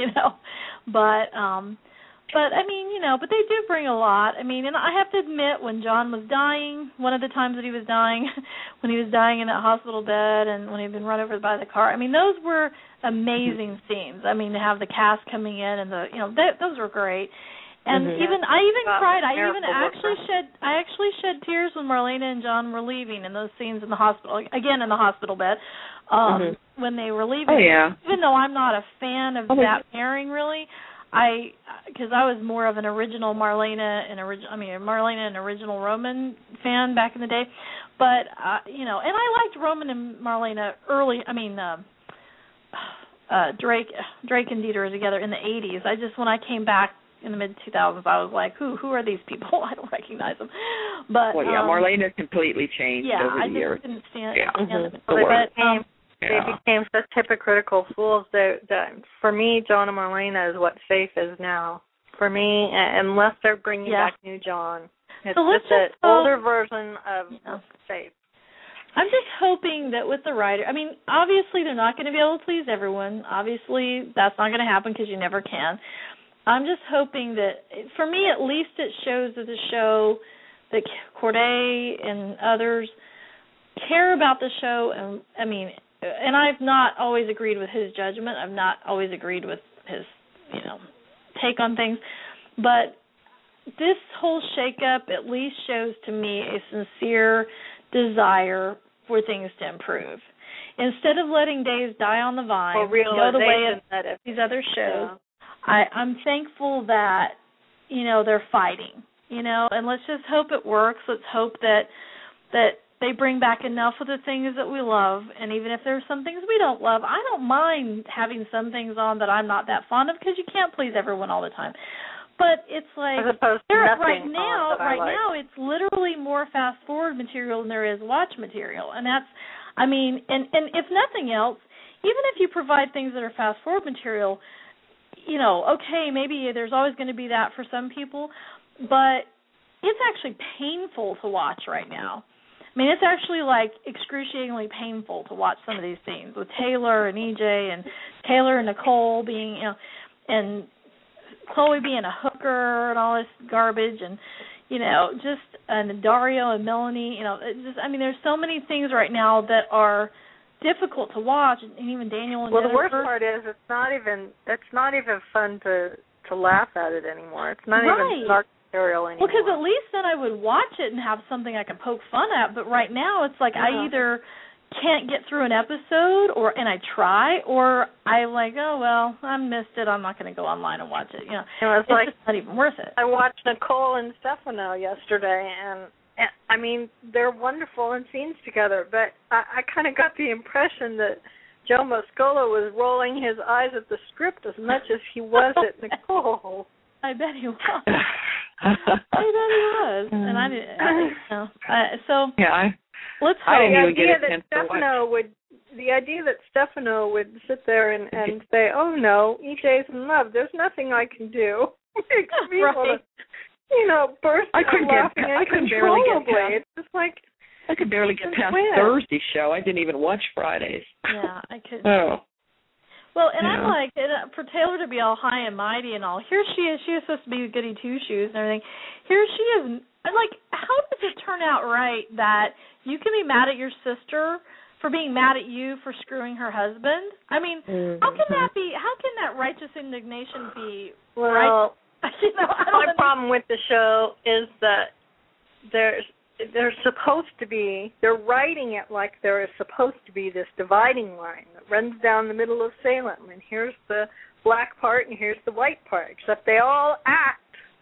But, I mean, but they do bring a lot. I mean, and I have to admit, when John was dying, one of the times that he was dying, when he was dying in that hospital bed and when he'd been run over by the car, I mean, those were amazing scenes. I mean, to have the cast coming in and those were great. And I even cried. I actually shed tears when Marlena and John were leaving in those scenes in the hospital, again in the hospital bed, when they were leaving. Oh, yeah. Even though I'm not a fan of that pairing, really. Because I was more of an original Marlena and original Roman fan back in the day, but and I liked Roman and Marlena early. I mean, Drake and Dieter together in the 80s. When I came back in the mid 2000s, I was like, who are these people? I don't recognize them. But Marlena's completely changed over the years. I just didn't stand. They became such hypocritical fools that for me, John and Marlena is what Faith is now. For me, unless they're bringing back New John. It's just an older version of Faith. I'm just hoping that with the writer, I mean, obviously they're not going to be able to please everyone. Obviously that's not going to happen because you never can. I'm just hoping that, for me at least, it shows that the show, that Corday and others care about the show, and I mean, and I've not always agreed with his judgment. I've not always agreed with his, take on things. But this whole shakeup at least shows to me a sincere desire for things to improve. Instead of letting Days die on the vine, go the way of these other shows, I'm thankful that, they're fighting, and let's just hope it works. Let's hope that they bring back enough of the things that we love, and even if there's some things we don't love, I don't mind having some things on that I'm not that fond of, because you can't please everyone all the time. But it's like right now it's literally more fast forward material than there is watch material, and that's, and if nothing else, even if you provide things that are fast forward material, okay, maybe there's always going to be that for some people, but it's actually painful to watch right now. It's actually excruciatingly painful to watch some of these scenes with Taylor and EJ and Taylor and Nicole being, and Chloe being a hooker and all this garbage, and and Dario and Melanie, there's so many things right now that are difficult to watch, and even Daniel and Jennifer. The worst part is it's not even fun to laugh at it anymore. It's not even dark material anymore. Well, because at least then I would watch it and have something I can poke fun at, but right now it's like I either can't get through an episode, and I try, or I I missed it, I'm not going to go online and watch it. It's just not even worth it. I watched Nicole and Stefano yesterday, and they're wonderful in scenes together, but I kind of got the impression that Joe Moscolo was rolling his eyes at the script as much as he was at Nicole. I bet he was. I bet he was, and I didn't. Let's hope. I didn't even get a chance to watch. The idea that Stefano would sit there and say, "Oh no, EJ's in love. There's nothing I can do," makes me want to, burst out laughing uncontrollably. It's just like I could barely get past Thursday's show. I didn't even watch Fridays. Yeah, I could. Oh. Well, and I'm like, for Taylor to be all high and mighty and all, here she is. She is supposed to be goody two-shoes and everything. Here she is. I'm like, how does it turn out right that you can be mad at your sister for being mad at you for screwing her husband? How can that be? How can that righteous indignation be right? My problem with the show is that they're supposed to be, they're writing it like there is supposed to be this dividing line that runs down the middle of Salem, and here's the black part and here's the white part, except they all act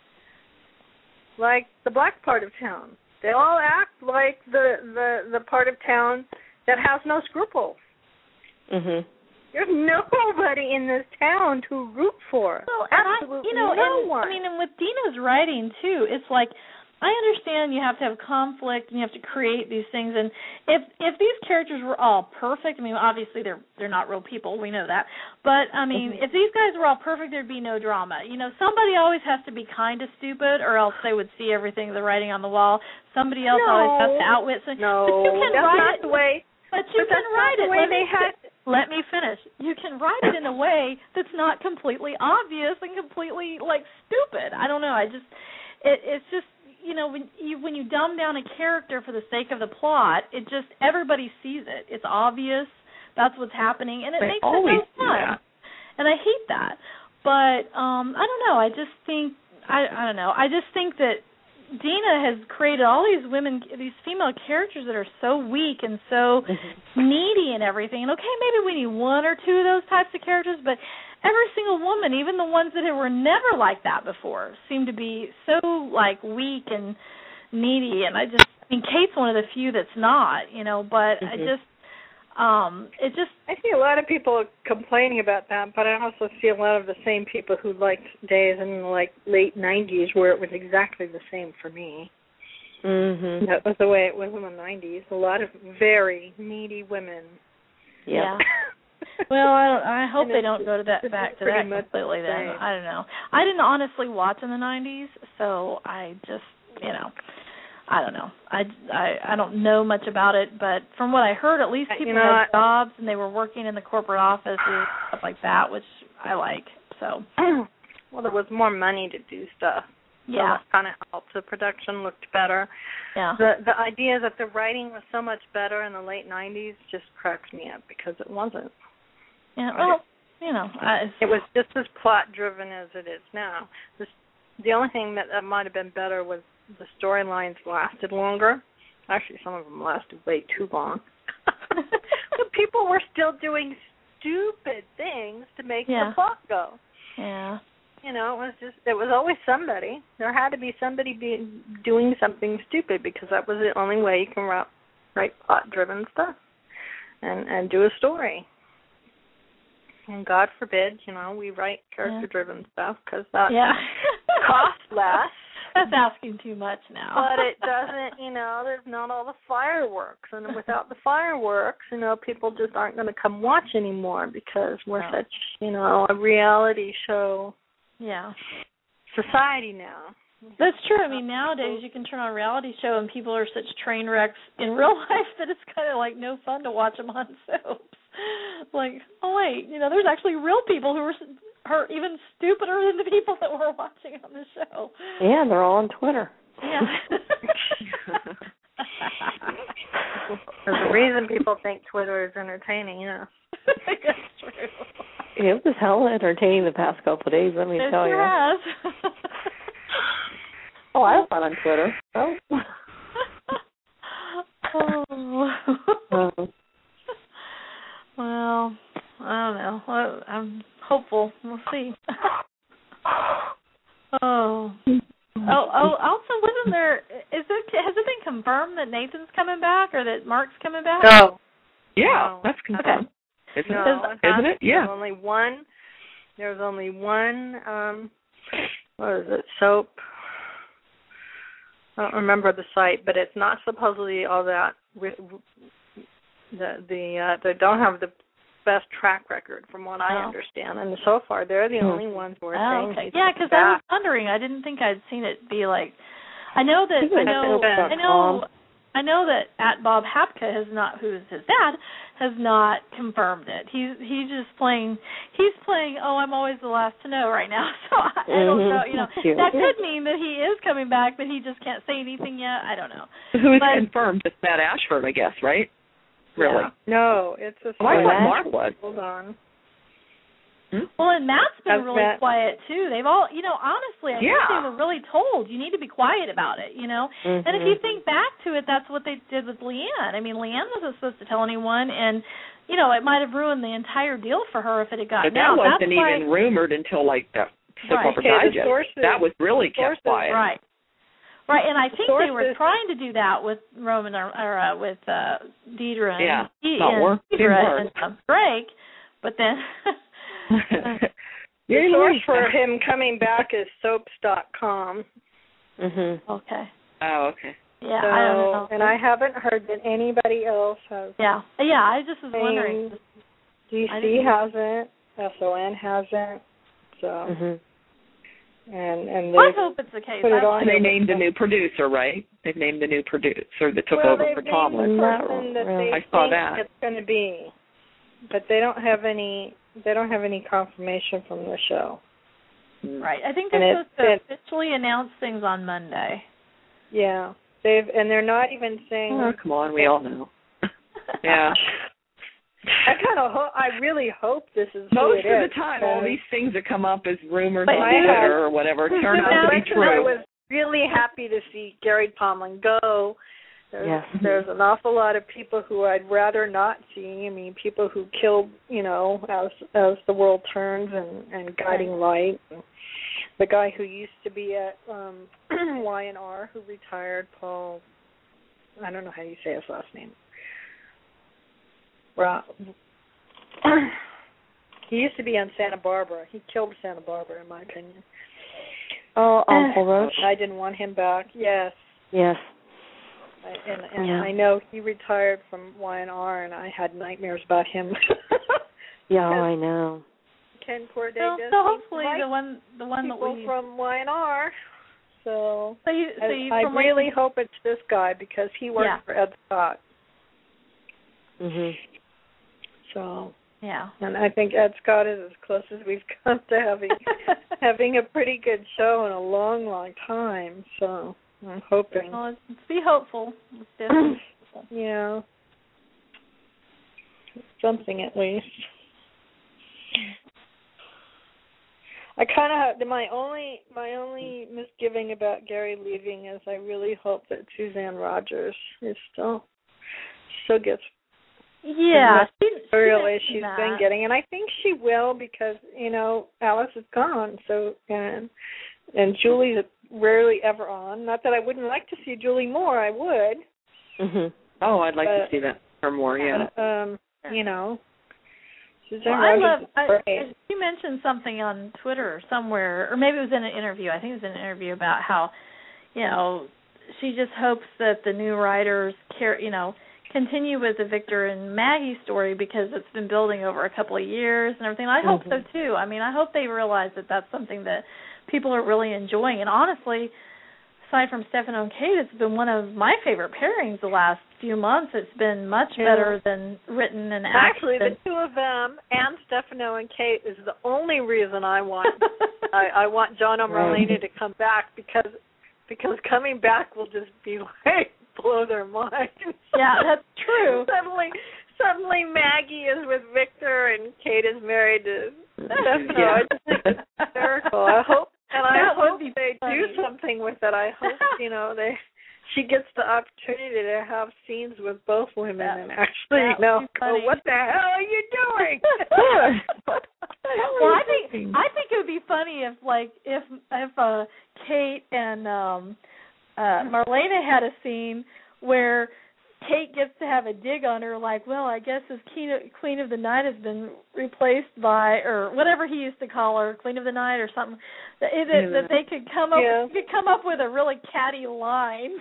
like the black part of town. They all act like the part of town that has no scruples. Mhm. There's nobody in this town to root for. Well, absolutely no one. And with Dina's writing too, it's like, I understand you have to have conflict and you have to create these things, and if these characters were all perfect, obviously they're not real people, we know that, but if these guys were all perfect, there'd be no drama. Somebody always has to be kind of stupid, or else they would see everything, the writing on the wall. Somebody else always has to outwit. No, but you can that's write not it. The way. But you can write it. Let me finish. You can write it in a way that's not completely obvious and completely stupid. I don't know. It's just. When you dumb down a character for the sake of the plot, it just, everybody sees it. It's obvious. That's what's happening, and it makes it no fun. And I hate that. But I don't know. I just think that Dina has created all these these female characters that are so weak and so needy and everything. And okay, maybe we need one or two of those types of characters, but every single woman, even the ones that were never like that before, seem to be so weak and needy. And Kate's one of the few that's not, but I see a lot of people complaining about that, but I also see a lot of the same people who liked Days in the late 90s where it was exactly the same for me. Mhm. That was the way it was in the 90s. A lot of very needy women. Yeah. Well, I hope they don't go to back to that completely then. I don't know. I didn't honestly watch in the 90s, so I just, I don't know. I don't know much about it, but from what I heard, at least people had jobs and they were working in the corporate office and stuff like that, which I like. So. Well, there was more money to do stuff. that kind of helped. The production looked better. Yeah. The idea that the writing was so much better in the late 90s just cracks me up because it wasn't. Yeah, well, it was just as plot-driven as it is now. The only thing that might have been better was the storylines lasted longer. Actually, some of them lasted way too long. But people were still doing stupid things to make the plot go. Yeah. It was always somebody. There had to be somebody doing something stupid because that was the only way you can write plot-driven stuff and do a story. And God forbid, we write character-driven stuff because that costs less. That's asking too much now. But it doesn't, there's not all the fireworks. And without the fireworks, people just aren't going to come watch anymore because we're such, a reality show society now. That's true. I mean, nowadays you can turn on a reality show and people are such train wrecks in real life that it's kind of like no fun to watch them on soaps. Like, oh wait, there's actually real people who are even stupider than the people that we're watching on the show. Yeah, they're all on Twitter. Yeah. There's a reason people think Twitter is entertaining, That's true. It was hell entertaining the past couple of days, let me tell you. Has. Oh, I have fun on Twitter. Well, I don't know. Well, I'm hopeful. We'll see. Also, wasn't there? Has it been confirmed that Nathan's coming back or that Mark's coming back? No. Yeah, that's confirmed. Okay. Isn't it? Yeah. There's only one. There's only one. What is it? Soap. I don't remember the site, but it's not supposedly all that. They don't have the best track record, from what I understand, and so far they're the only ones who are saying. Okay. Yeah, because I was wondering. I didn't think I'd seen it be like. I know that at Bob Hapka has not, who's his dad, has not confirmed it. He's just playing. He's playing. Oh, I'm always the last to know right now. So I don't know. That could mean that he is coming back, but he just can't say anything yet. I don't know. Who's confirmed? It's Matt Ashford, I guess, right? Really? Yeah. No, it's a. I thought Mark was. Hold on. Well, and Matt's been really quiet too. They've all, honestly, I think they were really told you need to be quiet about it, And if you think back to it, that's what they did with Leanne. I mean, Leanne wasn't supposed to tell anyone, and it might have ruined the entire deal for her if it had gotten out. But that wasn't even rumored until like that Soap Opera Digest. That was really kept quiet. Right. Right, and I think they were trying to do that with Roman or with Deidre and Deidre and Drake, but then. The source for him coming back is soaps.com. Okay. Oh, okay. Yeah, so, I don't know. And I haven't heard that anybody else has. Yeah, I just was wondering. DC hasn't. SON hasn't. So. And I hope it's the case. They named a new producer, right? They've named a new producer that took over for Tomlin. I saw that. It's going to be, but they don't have any. They don't have any confirmation from the show. Right. I think they're supposed to officially announce things on Monday. Yeah. They're not even saying. Oh, come on, we all know. Yeah. I really hope this is most of the time. All these things that come up as rumors on Twitter or whatever turn out to be true. I was really happy to see Gary Tomlin go. There's an awful lot of people who I'd rather not see. I mean, people who killed, as the world turns and Guiding Light. The guy who used to be at Y&R who retired, Paul. I don't know how you say his last name. He used to be on Santa Barbara. He killed Santa Barbara, in my opinion. Oh, Uncle Roach? I didn't want him back. Yes. Yes. I know he retired from Y&R, and I had nightmares about him. Yeah, I know. Ken Corday. So hopefully the one that we from Y&R. So I really hope it's this guy because he worked for Ed Scott. Mhm. So Yeah. And I think Ed Scott is as close as we've come to having a pretty good show in a long, long time. So I'm hoping. Well, let's be hopeful. Let's definitely hopeful. Yeah. Something at least. I kind of have my only misgiving about Gary leaving is I really hope that Suzanne Rogers is still gets material as she's been getting, and I think she will because Alice is gone. So and Julie's rarely ever on. Not that I wouldn't like to see Julie more. I would. Mhm. Oh, I'd like to see that her more. Yeah. You mentioned something on Twitter or somewhere, or maybe it was in an interview. I think it was in an interview about how, she just hopes that the new writers continue with the Victor and Maggie story because it's been building over a couple of years and everything. I hope so too. I mean, I hope they realize that that's something that people are really enjoying. And honestly, aside from Stefano and Kate, it's been one of my favorite pairings the last few months. It's been much better than written and acted. Actually, the two of them and Stefano and Kate is the only reason I want I want John Marlena to come back because coming back will just be like blow their minds. Yeah, that's true. Suddenly Maggie is with Victor and Kate is married to Stefano. Yeah. I just think it's hysterical. I hope they funny. do something with it. I hope she gets the opportunity to have scenes with both women and actually go, what the hell are you doing? Well, I think it would be funny if Kate and Marlena had a scene where Kate gets to have a dig on her, like, well, I guess this Queen of the Night has been replaced by, or whatever he used to call her, Queen of the Night or something. That they could come up with a really catty line.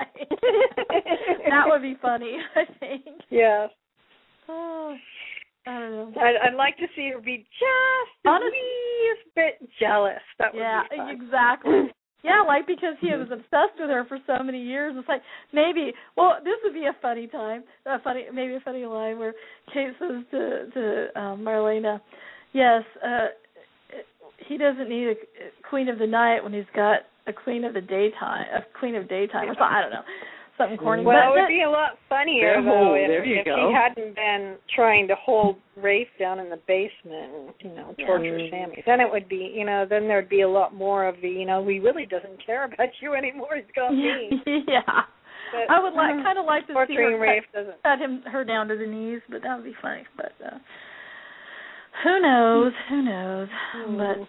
That would be funny, I think. Yeah. Oh, I don't know. I'd like to see her be just a wee bit jealous. That would be fun. Exactly. Yeah, because he was obsessed with her for so many years. It's like this would be a funny time, maybe a funny line where Kate says to Marlena, yes, he doesn't need a Queen of the Night when he's got a Queen of Daytime, or something, I don't know, something corny. Well, it would be a lot funnier if he hadn't been trying to hold Rafe down in the basement and torture Sammy. Then it would be, then there'd be a lot more of the, he really doesn't care about you anymore. He's got me. Yeah. But I would kind of like to see her cut her down to the knees, but that would be funny. But who knows? But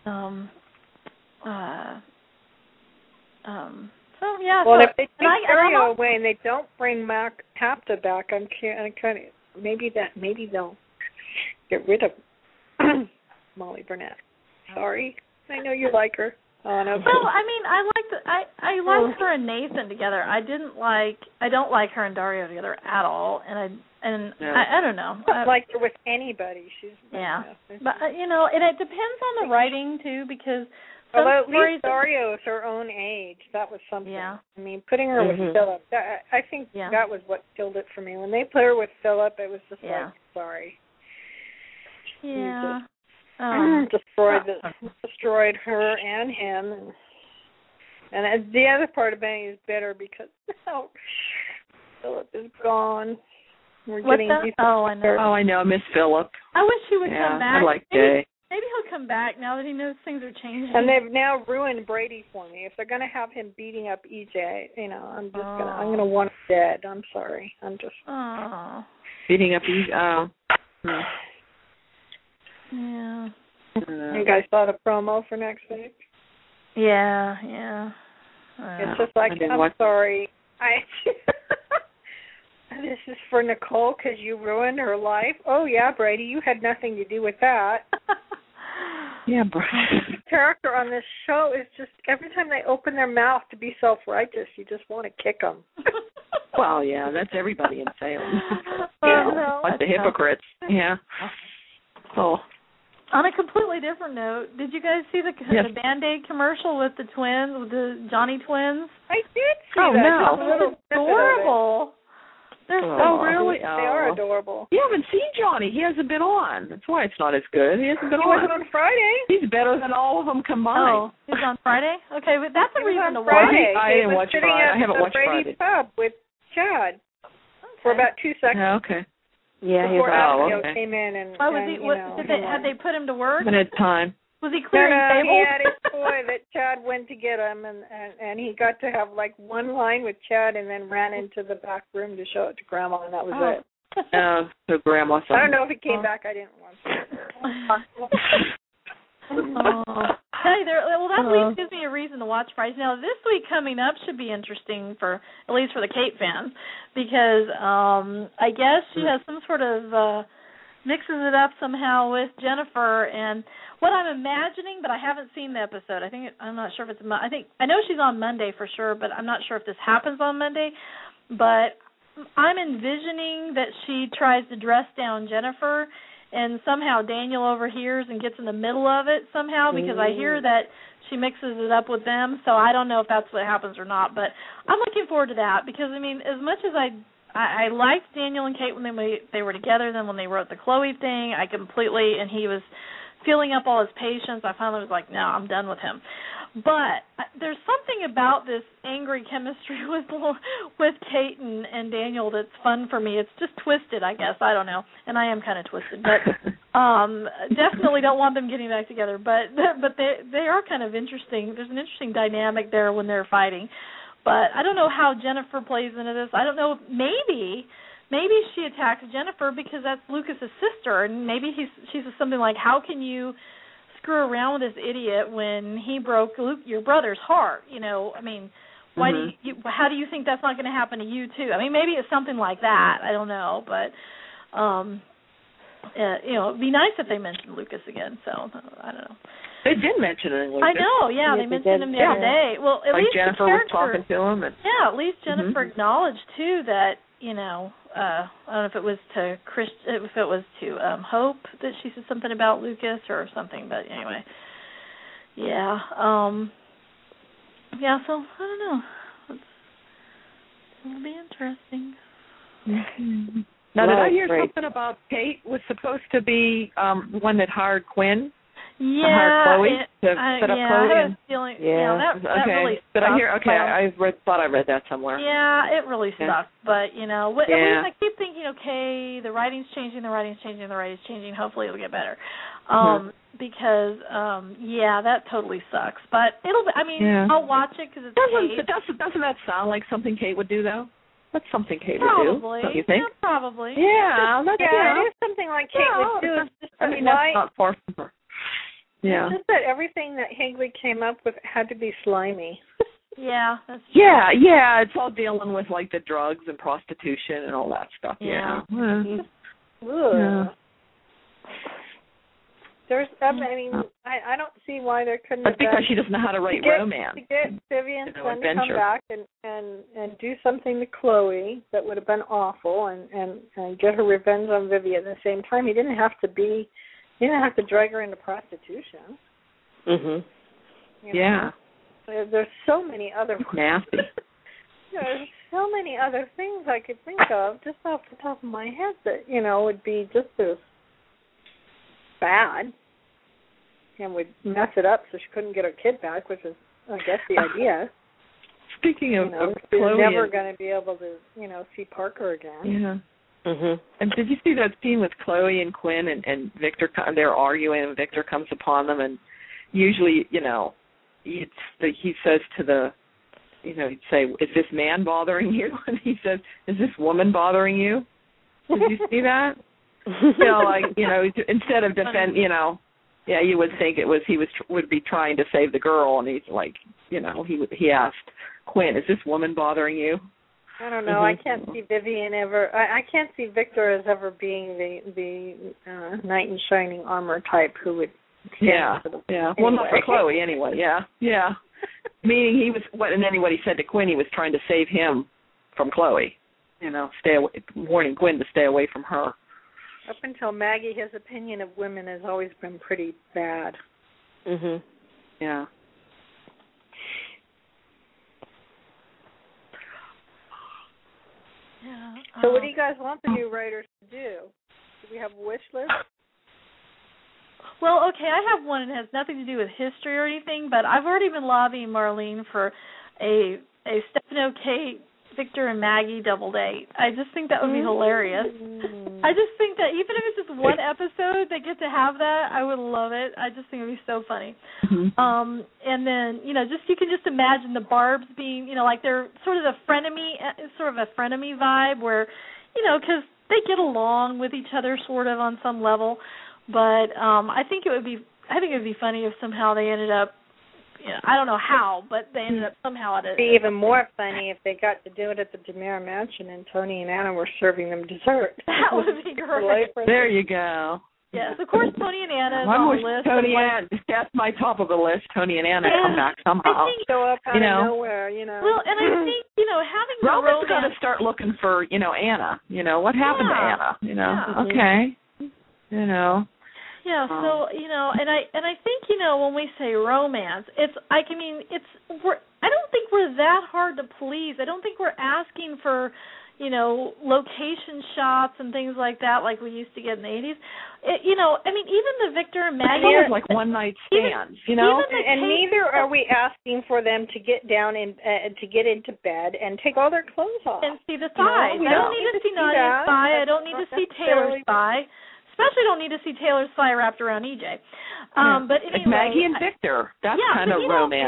so yeah. Well, if they take Dario away and they don't bring Hapta back, I'm kind of maybe they'll get rid of Molly Burnett. Sorry, I know you like her. Oh, no. Well, I mean, I liked her and Nathan together. I don't like her and Dario together at all, and I don't know. I like her with anybody. She's but and it depends on the writing too, because. Although at least Dario is her own age. That was something. Yeah. I mean, putting her with Philip, I think that was what killed it for me. When they put her with Philip, it was just like, sorry. Yeah. Destroyed her and him. And the other part of me is bitter because Philip is gone. We're getting I know. Oh, I know. Miss Philip. I wish he would come back. I like Jay. Maybe he'll come back now that he knows things are changing. And they've now ruined Brady for me. If they're going to have him beating up EJ, I'm gonna want him dead. I'm sorry. I'm just beating up EJ. Yeah. You guys saw the promo for next week? Yeah. It's just like, I'm sorry. This is for Nicole because you ruined her life. Oh yeah, Brady, you had nothing to do with that. Yeah, Brady. The character on this show is just every time they open their mouth to be self-righteous, you just want to kick them. Well, yeah, that's everybody in Salem. Like the hypocrites. Yeah. Oh. On a completely different note, did you guys see the Band-Aid commercial with the twins, with the Johnny twins? I did see that. No. It was adorable. They're Oh, really? They are adorable. You haven't seen Johnny. He hasn't been on. That's why it's not as good. He hasn't been He on. was on Friday. He's better than all of them combined. Oh, he's on Friday? Okay, but that's a reason to watch. Friday. I didn't watch Friday. I haven't watched Friday. Pub with Chad for about 2 seconds. Yeah, okay. Yeah, he before was. Abigail came in and. Why was and, he? you What, know, had they put him to work? Minute time. Was he No, clearing he tables? had his toy that Chad went to get him, and he got to have like one line with Chad, and then ran into the back room to show it to Grandma, and that was it. So Grandma. I don't know if it came back. I didn't watch it. Hey, well, that at least gives me a reason to watch Friday. Now, this week coming up should be interesting for at least for the Kate fans, because I guess she has some sort of mixes it up somehow with Jennifer. And what I'm imagining, but I haven't seen the episode. I'm not sure if it's. I know she's on Monday for sure, but I'm not sure if this happens on Monday. But I'm envisioning that she tries to dress down Jennifer, and somehow Daniel overhears and gets in the middle of it somehow, because I hear that she mixes it up with them. So I don't know if that's what happens or not, but I'm looking forward to that, because, I mean, as much as I liked Daniel and Kate when they were together, then when they wrote the Chloe thing, and he was filling up all his patience, I finally was like, no, I'm done with him. But there's something about this angry chemistry with Kate and Daniel that's fun for me. It's just twisted, I guess. I don't know. And I am kind of twisted. But definitely don't want them getting back together. But they are kind of interesting. There's an interesting dynamic there when they're fighting. But I don't know how Jennifer plays into this. I don't know. Maybe she attacks Jennifer because that's Lucas's sister, and maybe she says something like, how can you screw around with this idiot when he broke your brother's heart? You know, I mean, why how do you think that's not going to happen to you too? I mean, maybe it's something like that. I don't know, but you know, it'd be nice if they mentioned Lucas again. So I don't know. They did mention it in Lucas. I know, yeah, they mentioned him the other day. Well, at least Jennifer was talking to him. At least Jennifer acknowledged too that, you know, I don't know if it was to Hope that she said something about Lucas or something, but anyway, yeah, So I don't know. It'll be interesting. Mm-hmm. Now, did I hear something about Kate was supposed to be the one that hired Quinn? Yeah, Chloe to set up Chloe. I have a feeling. Yeah, that really sucks. Did I hear? Okay, I thought I read that somewhere. Yeah, it really sucks. But you know, at least I keep thinking, okay, the writing's changing. Hopefully, it'll get better. Because that totally sucks. But it'll. I mean, I'll watch it because it's Kate. Doesn't that sound like something Kate would do though? That's something Kate probably. would do. Don't you think? Yeah, probably. Yeah, it is something like Kate would do. It's just that's not far from her. Yeah. It's just that everything that Higley came up with had to be slimy. Yeah, that's true. Yeah, it's all dealing with like the drugs and prostitution and all that stuff. Yeah. There's, I mean, I don't see why there couldn't. But because she doesn't know how to write romance. To get Vivian's son to come back and do something to Chloe that would have been awful, and get her revenge on Vivian at the same time. He didn't have to drag her into prostitution. Mhm. You know? Yeah. There's so many other nasty. There's so many other things I could think of just off the top of my head that, you know, would be just as bad and would mess it up so she couldn't get her kid back, which is, I guess, the idea. Speaking of Chloe, she's never going to be able to, you know, see Parker again. Yeah. And did you see that scene with Chloe and Quinn and Victor? They're arguing, and Victor comes upon them, and usually, you know, he says to the, you know, he'd say, "Is this man bothering you?" And he says, "Is this woman bothering you?" Did you see that? You know, like, you know, instead of defend, you know, you would think he would be trying to save the girl, and he's like, you know, he asked Quinn, "Is this woman bothering you?" I don't know. I can't see Vivian ever. I can't see Victor as ever being the knight in shining armor type who would. Well, not for Chloe anyway. Yeah. Meaning he was what he said to Quinn, he was trying to save him from Chloe. You know, warning Quinn to stay away from her. Up until Maggie, his opinion of women has always been pretty bad. Yeah. Yeah. So what do you guys want the new writers to do? Do we have a wish list? Well, okay, I have one. It has nothing to do with history or anything, but I've already been lobbying Marlene for a Stefano, Kate, Victor, and Maggie double date. I just think that would be hilarious. I just think that even if it's just one episode, they get to have that. I would love it. I just think it would be so funny. And then, just you can just imagine the Barbs being, like they're sort of a frenemy vibe where, because they get along with each other sort of on some level. But I think it would be funny if somehow they ended up, I don't know how, but they ended up somehow at it. It would be even more funny if they got to do it at the DeMera Mansion and Tony and Anna were serving them dessert. That would be great. There you go. Yes, of course, Tony and Anna is I on wish the list. Tony and that's my top of the list. Tony and Anna come back somehow. I think go up out of nowhere, Well, and I think having the Roman's got to start looking for Anna. What happened to Anna? Okay. Yeah, so and I think when we say romance, I don't think we're that hard to please. I don't think we're asking for location shots and things like that like we used to get in the 80s. Even the Victor and Maggie are like one night stands, and neither are we asking for them to get down and to get into bed and take all their clothes off and see the thighs. I don't need to see Nadia's thigh. I don't need to see Taylor's thigh. Especially don't need to see Taylor's thigh wrapped around EJ. But anyway, like Maggie and Victor. That's kind of romance.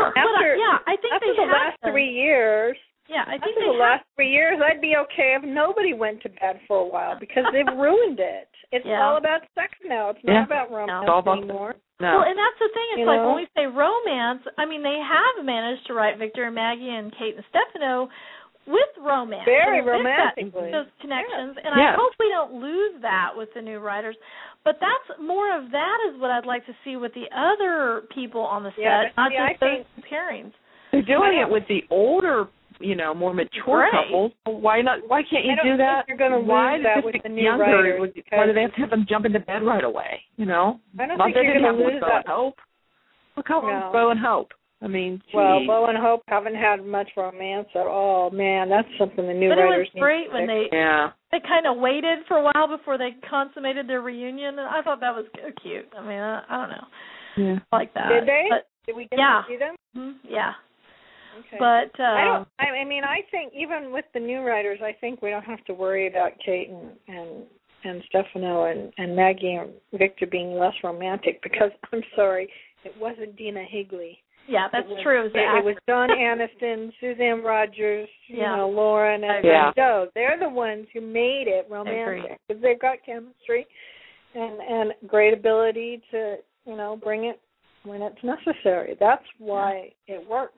I think after the last 3 years. Yeah, I think after the last 3 years, I'd be okay if nobody went to bed for a while because they've ruined it. It's all about sex now. It's not about romance anymore. No. Well, and that's the thing. It's like when we say romance, they have managed to write Victor and Maggie and Kate and Stefano with romance. Very romantically. Those connections. And I hope we don't lose that with the new writers. But that's more of that is what I'd like to see with the other people on the set, not just those pairings. They're doing it with the older, more mature couples. Why not? Why can't you do that? You're going to lose that with the new writers. Why do they have to have them jump into bed right away? I don't think you're going to lose that. Look how Bo and Hope. Bo and Hope haven't had much romance at all. Man, that's something the new writers need to fix. But it was great when they kind of waited for a while before they consummated their reunion, and I thought that was cute. I don't know. Yeah. Like that. Did they? Did we get to see them? Mm-hmm. Yeah. Okay. But I think even with the new writers, I think we don't have to worry about Kate and Stefano and Maggie and Victor being less romantic because I'm sorry, it wasn't Dina Higley. Yeah, that's true. It was John Aniston, Suzanne Rogers, Lauren, and Joe. They're the ones who made it romantic because they've got chemistry and great ability to, bring it when it's necessary. That's why it works.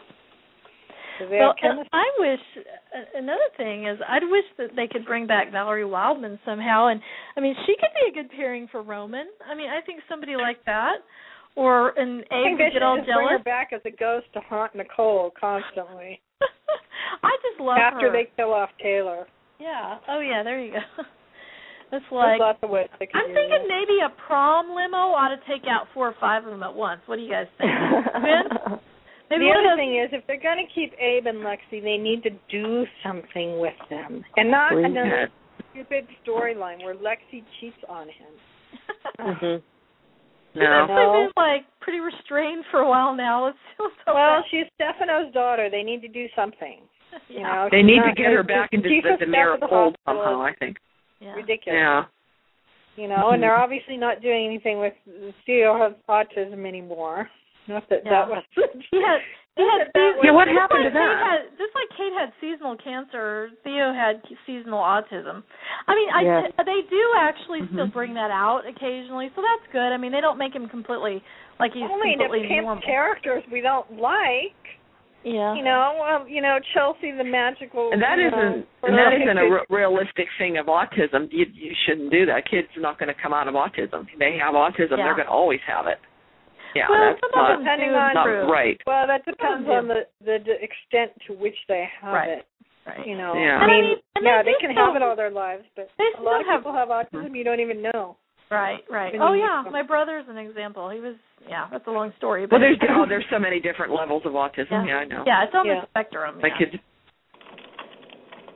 Well, I wish another thing is I'd wish that they could bring back Valerie Wildman somehow, and she could be a good pairing for Roman. I think somebody like that. Or Abe would get all jealous. Bring her back as a ghost to haunt Nicole constantly. I just love her. After they kill off Taylor. Yeah. Oh, yeah, there you go. That's like, there's lots of ways they can I'm thinking maybe a prom limo ought to take out 4 or 5 of them at once. What do you guys think? The other thing is, if they're going to keep Abe and Lexi, they need to do something with them. And not another stupid storyline where Lexi cheats on him. No. She's been pretty restrained for a while now. She's Stefano's daughter. They need to do something. They need to get her back into the DeMera fold somehow, I think. Yeah. Ridiculous. Yeah. And they're obviously not doing anything with Theo has autism anymore. Not that that was. What happened to that? Just like Kate had seasonal cancer, Theo had seasonal autism. They do actually still bring that out occasionally, so that's good. They don't make him completely he's completely normal. Characters we don't like. Yeah. Chelsea the magical. And that isn't a realistic thing of autism. You shouldn't do that. Kids are not going to come out of autism. They have autism. They're going to always have it. Yeah, well, that's not right. Well, that depends on the extent to which they have it. Right. They can have it all their lives, but a lot of people have autism you don't even know. Right. Oh, yeah, my brother's an example. He was, that's a long story. But there's so many different levels of autism. Yeah, I know. Yeah, it's on the spectrum. My kids.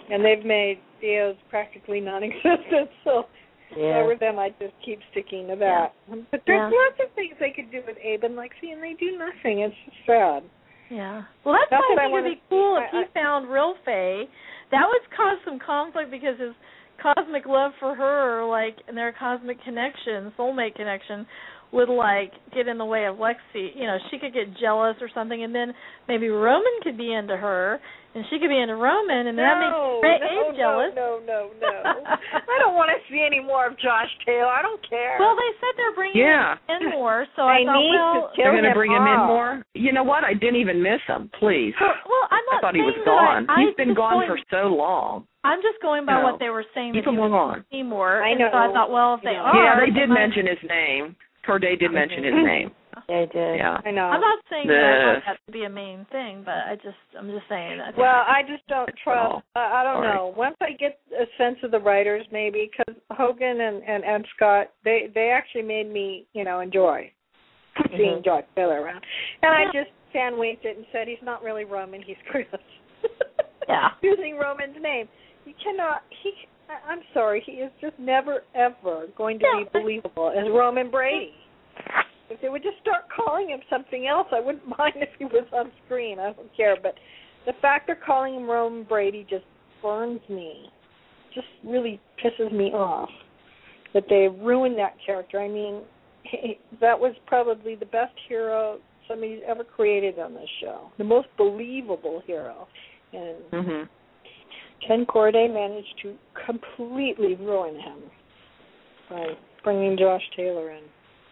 And they've made Theo's practically non-existent, so over them I just keep sticking to that. But there's lots of things they could do with Abe and Lexi, and they do nothing. It's just sad. Yeah. Well, that's why I think it would be cool if he found real Faye. That would cause some conflict because his cosmic love for her, like, and their cosmic connection, soulmate connection, would, like, get in the way of Lexi. You know, she could get jealous or something, and then maybe Roman could be into her, and she could be into Roman, and that makes Abe jealous. No. I don't want to see any more of Josh Taylor. I don't care. Well, they said they're bringing him in more, so I thought, they're going to bring him in more? You know what? I didn't even miss him, please. Well, I'm not I thought he was gone. He's been gone for so long. I'm just going by what they were saying. Keep him on. More. I know. So I thought, well, if they are. Yeah, they did mention his name. Corday did mention his name. They did. Yeah. I know. I'm not saying that I want that to be a main thing, but I'm just saying that. Well, I just don't trust. I don't know. Once I get a sense of the writers, maybe, because Hogan and Scott, they actually made me, enjoy seeing Josh Taylor around. And I just sandwiched it and said he's not really Roman, he's Chris. Using Roman's name. You cannot. I'm sorry. He is just never ever going to be believable as Roman Brady. If they would just start calling him something else, I wouldn't mind if he was on screen. I don't care. But the fact they're calling him Roman Brady just burns me. Just really pisses me off that they ruined that character. I mean, that was probably the best hero somebody's ever created on this show. The most believable hero. And Ken Corday managed to completely ruin him by bringing Josh Taylor in.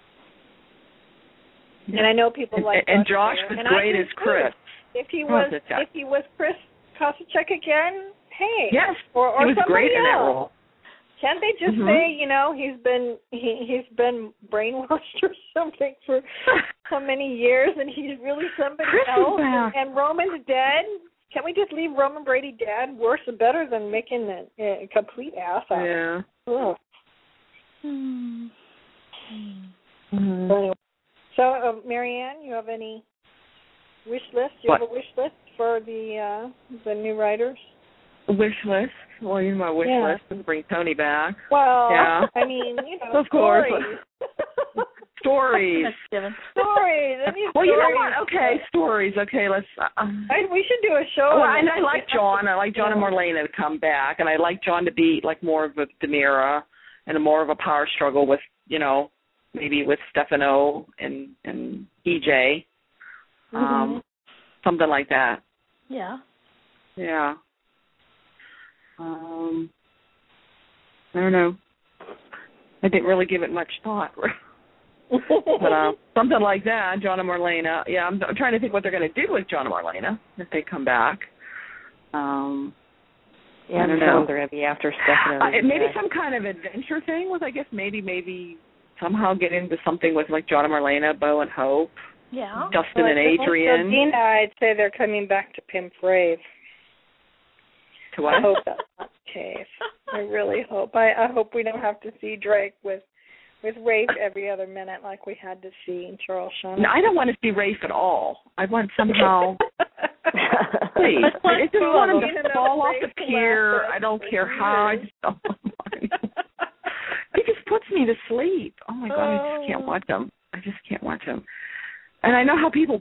And I know people like Josh was great as Chris. If he was Chris Kosachek again, hey. Yes, or he was great in that else. role. Can't they just say, he's been brainwashed or something for so many years, and he's really somebody else, and Roman's dead? Can't we just leave Roman Brady dead? Worse and better than making a complete ass out of him. Anyway. So, Marianne, you have any wish list? Do you have a wish list for the new writers? Wish list? Well, my wish list is to bring Tony back. Well, I mean, of course. Stories. Stories. Well, you know what? Okay, stories. Okay, let's. We should do a show. Well, and I like John. I like John and Marlena to come back, and I like John to be like more of a Demira and more of a power struggle with, maybe with Stefano and EJ, something like that. Yeah. Yeah. I don't know. I didn't really give it much thought. But something like that, John and Marlena. Yeah, I'm trying to think what they're going to do with John and Marlena if they come back. I don't know. They're going to be after Stefano. Maybe some kind of adventure thing with, I guess, maybe somehow get into something with, like, John and Marlena, Bo and Hope. Yeah. Dustin and Adrian. Dina, I'd say they're coming back to Pimp Rave. To what? I hope that's not the case. I really hope. I hope we don't have to see Drake with Rafe every other minute like we had to see in Charles Shaughnessy. No, I don't want to see Rafe at all. I want somehow... Please. I just want him to fall off the pier. I don't care how. I just don't want him. He just puts me to sleep. Oh, my God, I just can't watch him. I just can't watch him. And I know how people,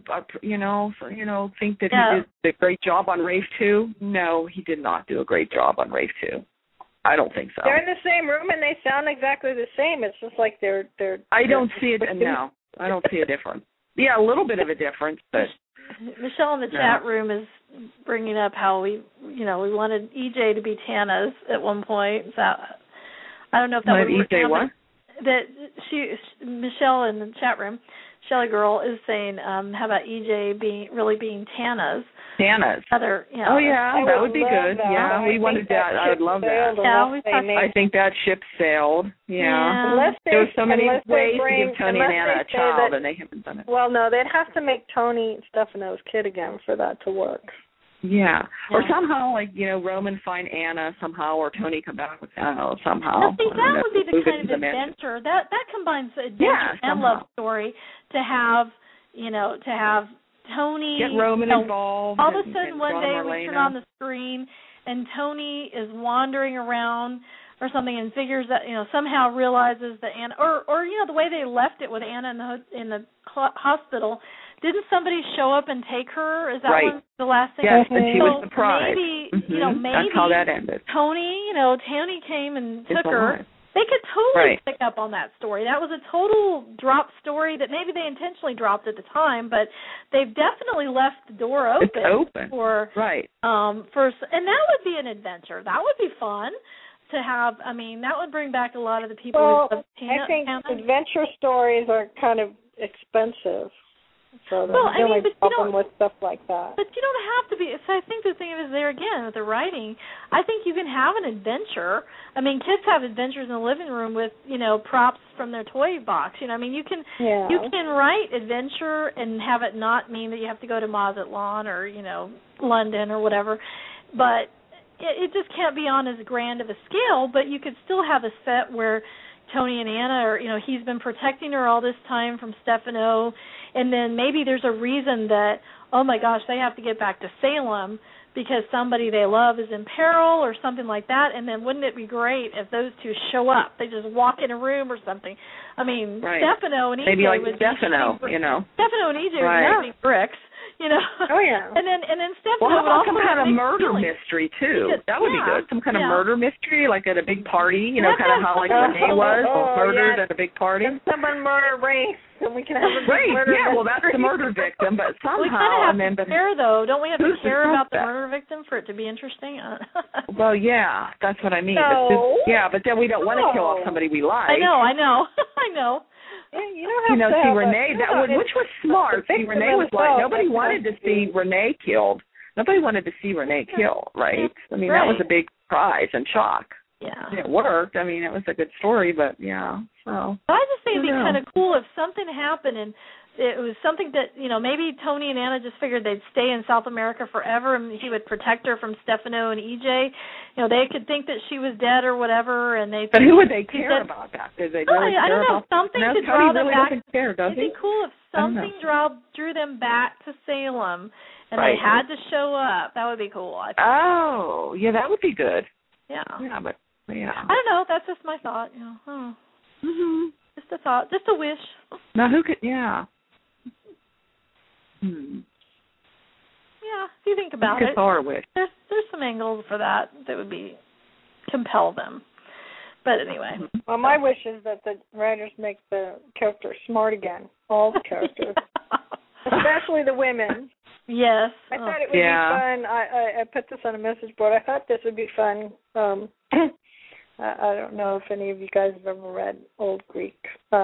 think that he did a great job on Rafe 2. No, he did not do a great job on Rafe 2. I don't think so. They're in the same room and they sound exactly the same. It's just like they're I don't see it. No, I don't see a difference. Yeah, a little bit of a difference, but. Michelle in the chat room is bringing up how we wanted EJ to be Tana's at one point. So I don't know if that would work. EJ what? That Michelle in the chat room, Shelly Girl is saying, how about EJ being Tana's? Tana's. Oh yeah, that would be good. That. Yeah, we wanted that. I would love that. Yeah, I think that ship sailed. Yeah. There were so many ways to give Tony and Anna a child, and they haven't done it. Well, no, they'd have to make Tony Stefano's kid again for that to work. Yeah. Or somehow, Roman find Anna somehow, or Tony come back with Anna somehow. See, that would be the kind of adventure. That combines adventure and love story to have Tony. Get Roman involved. All of a sudden, one day we turn on the screen and Tony is wandering around or something and figures that, somehow realizes that Anna, or the way they left it with Anna in the hospital. Didn't somebody show up and take her? Is that one the last thing? Yes, and she was surprised. Maybe, maybe that's how that ended. Tony came and took her. They could totally pick up on that story. That was a total drop story that maybe they intentionally dropped at the time, but they've definitely left the door open. It's open. For and that would be an adventure. That would be fun to have. I mean, that would bring back a lot of the people who love Tina. I think adventure stories are kind of expensive. So problem with stuff like that. But you don't have to be. So I think the thing is there again with the writing. I think you can have an adventure. I mean, kids have adventures in the living room with props from their toy box. You can write adventure and have it not mean that you have to go to Mazatlan or London or whatever. But it just can't be on as grand of a scale. But you could still have a set where Tony and Anna are, he's been protecting her all this time from Stefano, and then maybe there's a reason that, oh my gosh, they have to get back to Salem because somebody they love is in peril or something like that, and then wouldn't it be great if those two show up? They just walk in a room or something. I mean, Stefano and EJ maybe like would Stefano, Stefano and EJ would be bricks. Oh yeah. And then Stefano how about would also some kind of murder feeling. mystery too? That would be good. Some kind of murder mystery, like at a big party. Kind of how like Renee was murdered at a big party. And someone murder race, and we can have a big murder. Yeah, well, that's the murder victim, but somehow we kind of have to care though. Don't we have to care about the that? Murder victim for it to be interesting? Well, yeah, that's what I mean. No. But then we don't want to kill off somebody we like. I know. I know. Yeah, you don't have to see have Renee, which was smart. See, Renee was like, nobody wanted to see Renee killed. Nobody wanted to see Renee killed, right? I mean, that was a big surprise and shock. Yeah. And it worked. I mean, it was a good story, but yeah. So I just think it'd be kind of cool if something happened and it was something that, maybe Tony and Anna just figured they'd stay in South America forever and he would protect her from Stefano and EJ. They could think that she was dead or whatever. But who would they care about that? Did they really care about that? Something to draw them back. Doesn't care, does It'd be cool if something drew them back to Salem and they had to show up. That would be cool, I think. Oh, yeah, that would be good. Yeah. Yeah, but, yeah. I don't know. That's just my thought. Just a thought. Just a wish. Now, who could, Yeah, if you think about it, wish. There's some angles for that would be compel them. But anyway. Well, my wish is that the writers make the characters smart again, all the characters, especially the women. Yes. I thought it would be fun. I put this on a message board. I thought this would be fun. I don't know if any of you guys have ever read old Greek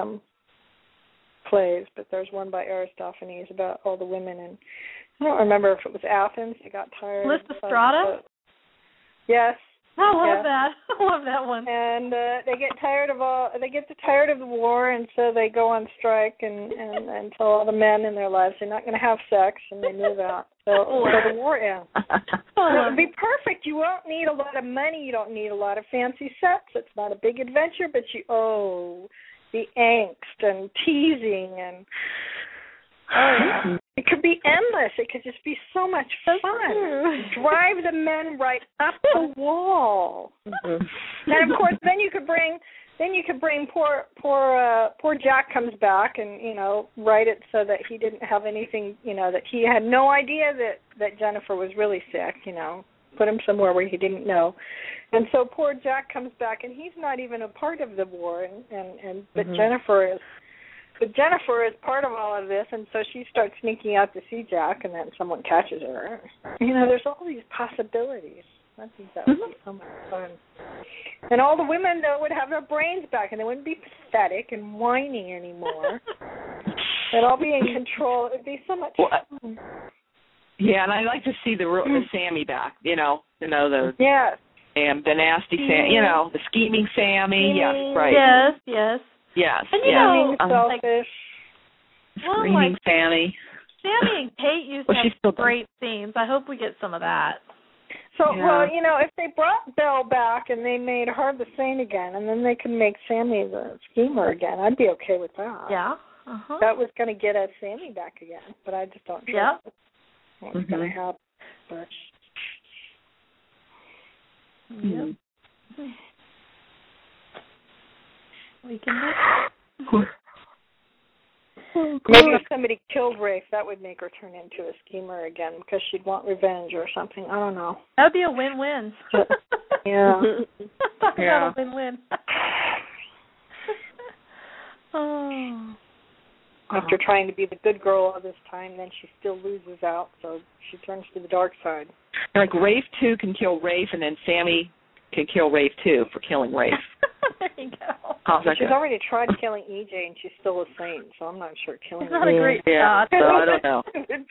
plays, but there's one by Aristophanes about all the women, and I don't remember if it was Athens. They got tired. Lysistrata? Yes. I love that. I love that one. And they get tired of the war, and so they go on strike and tell all the men in their lives they're not going to have sex, and they move out. So the war ends. So it would be perfect. You won't need a lot of money. You don't need a lot of fancy sets. It's not a big adventure, but the angst and teasing and it could be endless. It could just be so much fun. Drive the men right up the wall. And of course, then you could bring poor Jack comes back and write it so that he didn't have anything. That he had no idea that Jennifer was really sick. Put him somewhere where he didn't know. And so poor Jack comes back, and he's not even a part of the war, but Jennifer is. But Jennifer is part of all of this, and so she starts sneaking out to see Jack, and then someone catches her. There's all these possibilities. I think that would be so much fun. And all the women, though, would have their brains back, and they wouldn't be pathetic and whining anymore. They'd all be in control. It would be so much fun. Yeah, and I'd like to see the Sammy back, the yes. And the nasty Sammy, the scheming Sammy. Yes, right. Yes. Yes. And selfish. Screaming Sammy. Sammy and Kate used to have great scenes. I hope we get some of that. So, if they brought Belle back and they made her the saint again, and then they could make Sammy the schemer again, I'd be okay with that. Yeah. That was going to get us Sammy back again, but I just don't trust what's going to happen. But Yep. We can Maybe if somebody killed Rafe, that would make her turn into a schemer again because she'd want revenge or something. I don't know. That would be a win-win. Yeah. Talk about a win-win. Oh. After trying to be the good girl all this time, then she still loses out, so she turns to the dark side. Like Rafe too can kill Rafe, and then Sammy can kill Rafe too for killing Rafe. There you go. She's already tried killing EJ, and she's still a saint, so I'm not sure killing her. Not a great shot. So I don't know.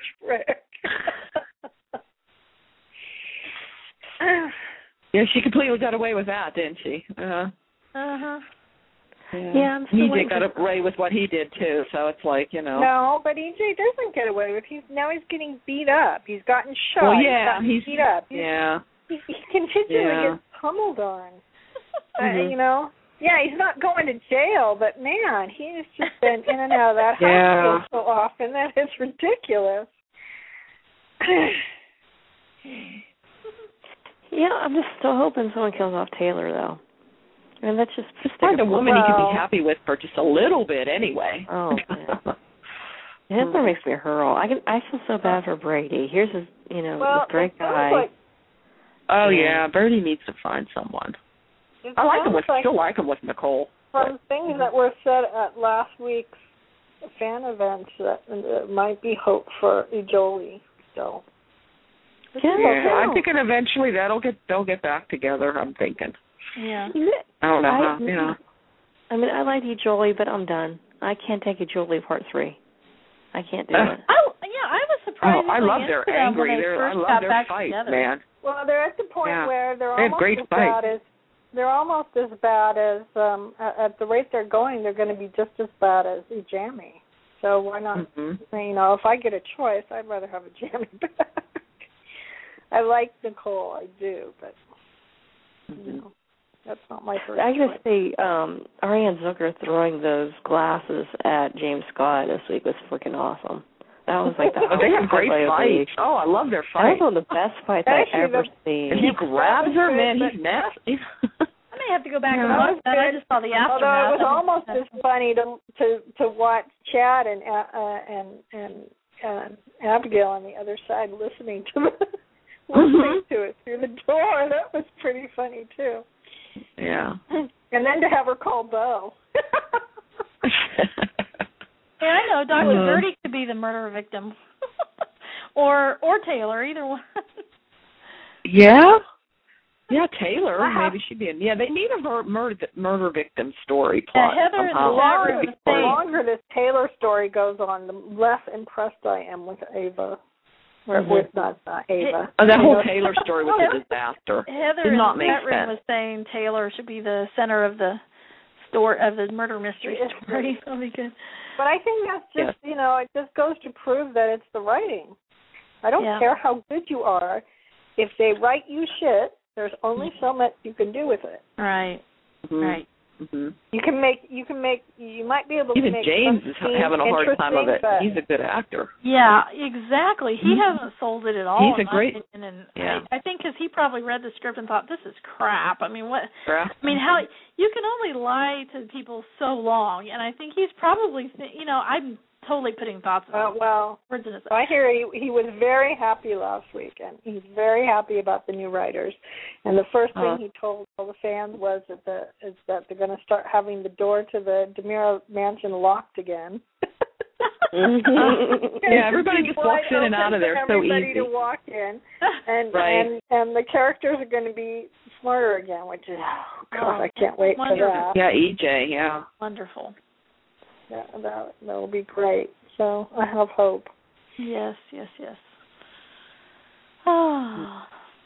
Yeah, she completely got away with that, didn't she? Uh-huh. Yeah, I'm still EJ got away with what he did too, so it's like, No, but EJ doesn't get away with. He's getting beat up. He's gotten shot. Well, yeah, he's beat up. He continually gets pummeled on. Yeah, he's not going to jail, but man, he has just been in and out of that hospital so often that it's ridiculous. Yeah, I'm just still hoping someone kills off Taylor, though. And that's just find a woman he could be happy with for just a little bit, anyway. Oh, man. Hitler makes me hurl. I feel so bad for Brady. Here's his, this great guy. Brady needs to find someone. I like him still like him with Nicole. From things that were said at last week's fan events, that there might be hope for Ijoli still. Yeah, I'm thinking eventually they'll get back together. I'm thinking. Yeah. I don't know how. I mean, I like Ijoli, but I'm done. I can't take Ijoli Part 3. I can't do it. I was surprised. I love their angry. I love their fight, together. Man. Well, they're at the point where they're almost as bad as at the rate they're going, they're going to be just as bad as Jamie. So why not? If I get a choice, I'd rather have a Jamie back. I like Nicole, I do, but that's not my first. I just see Ariane Zucker throwing those glasses at James Scott this week was freaking awesome. That was like they have great fights. Oh, I love their fight. That was one of the best fights I've ever seen. And he grabs her, man. He's nasty. I may have to go back and watch that. I just saw the aftermath. Although it was almost as funny to watch Chad and Abigail on the other side listening to it through the door. That was pretty funny too. Yeah. And then to have her call Bo. Yeah, I know. Dr. Gertie could be the murder victim. or Taylor, either one. Yeah. Yeah, Taylor. Maybe she'd be in. Yeah, they need a murder victim story plot. Heather the longer this Taylor story goes on, the less impressed I am with Ava. Or with not Ava. Oh, that whole Taylor story was a disaster. Heather in the chat room was saying Taylor should be the center of the murder mystery story. That'll be good. But I think that's just, it just goes to prove that it's the writing. I don't care how good you are. If they write you shit, there's only so much you can do with it. Right. Right. Mm-hmm. You might be able to even make James is having a hard time of it. He's a good actor. Yeah, exactly. He hasn't sold it at all. He's a great. I think because he probably read the script and thought, this is crap. I mean, what? Crap. I mean, how you can only lie to people so long, and I think he's probably, I'm totally putting thoughts. Words in his I hear he was very happy last week, and he's very happy about the new writers. And the first thing he told all the fans was that they're going to start having the door to the DeMira mansion locked again. Yeah, everybody just walks in and out of there so easy. Everybody to walk in, and the characters are going to be smarter again, which is I can't wait for that. Yeah, EJ, yeah, wonderful. Yeah, that will be great. So I have hope. Yes. Oh.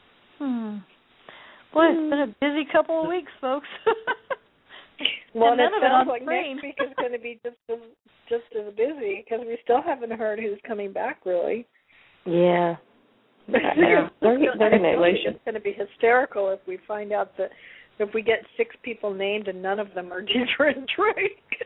Boy, it's been a busy couple of weeks, folks. Well, it sounds like next week is going to be just as busy because we still haven't heard who's coming back, really. Yeah. It's going to be hysterical if we find out that if we get 6 people named and none of them are Deidre and Drake.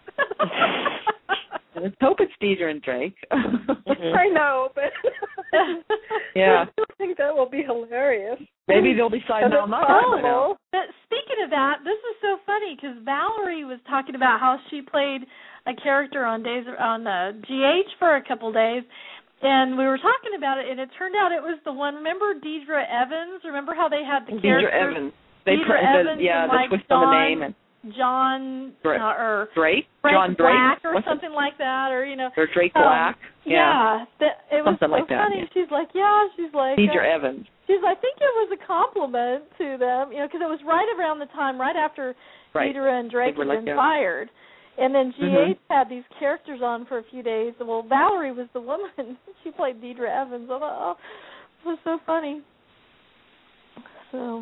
Let's hope it's Deidre and Drake. I know, but yeah, I think that will be hilarious. Maybe they'll decide now not to. Oh, but speaking of that, this is so funny because Valerie was talking about how she played a character on GH for a couple days, and we were talking about it, and it turned out it was the one. Remember Deidre Evans? Remember how they had the characters? Deidre Evans. Deidre Evans the like twist on the name and John or Drake, John Drake, Black or something like that, or or Drake Black. Yeah, it was something so like that. funny. Yeah. She's like, Deidre Evans. She's, I think it was a compliment to them, because it was right around the time, right after Deidre and Drake had been fired. And then GH had these characters on for a few days. Well, Valerie was the woman. She played Deidre Evans. I thought, it was so funny. So,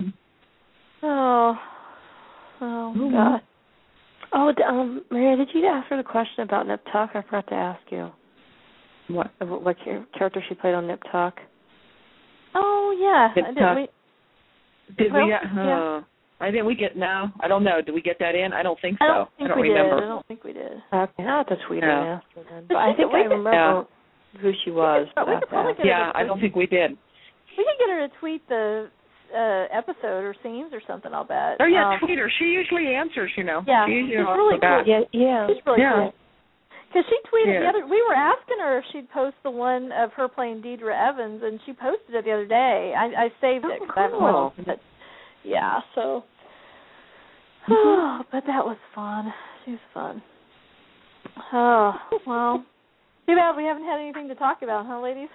God. Oh, Maria, did you ask her the question about Nip Tuck? I forgot to ask you. What character she played on Nip Tuck? Oh, yeah. Did we? I think we get no. I don't know. Did we get that in? I don't think so. I don't remember. I don't think we did. Okay, I'll have to tweet her and ask her then. But I think I remember who she was. I don't think we did. We can get her to tweet the episode or scenes or something, I'll bet. Oh, yeah, tweet her. She usually answers, Yeah, she's really cool. Yeah. She's really cool. Because she tweeted the other, we were asking her if she'd post the one of her playing Deidre Evans, and she posted it the other day. I saved it because I haven't looked, but yeah, so. But that was fun. She was fun. Oh, well, too bad we haven't had anything to talk about, huh, ladies?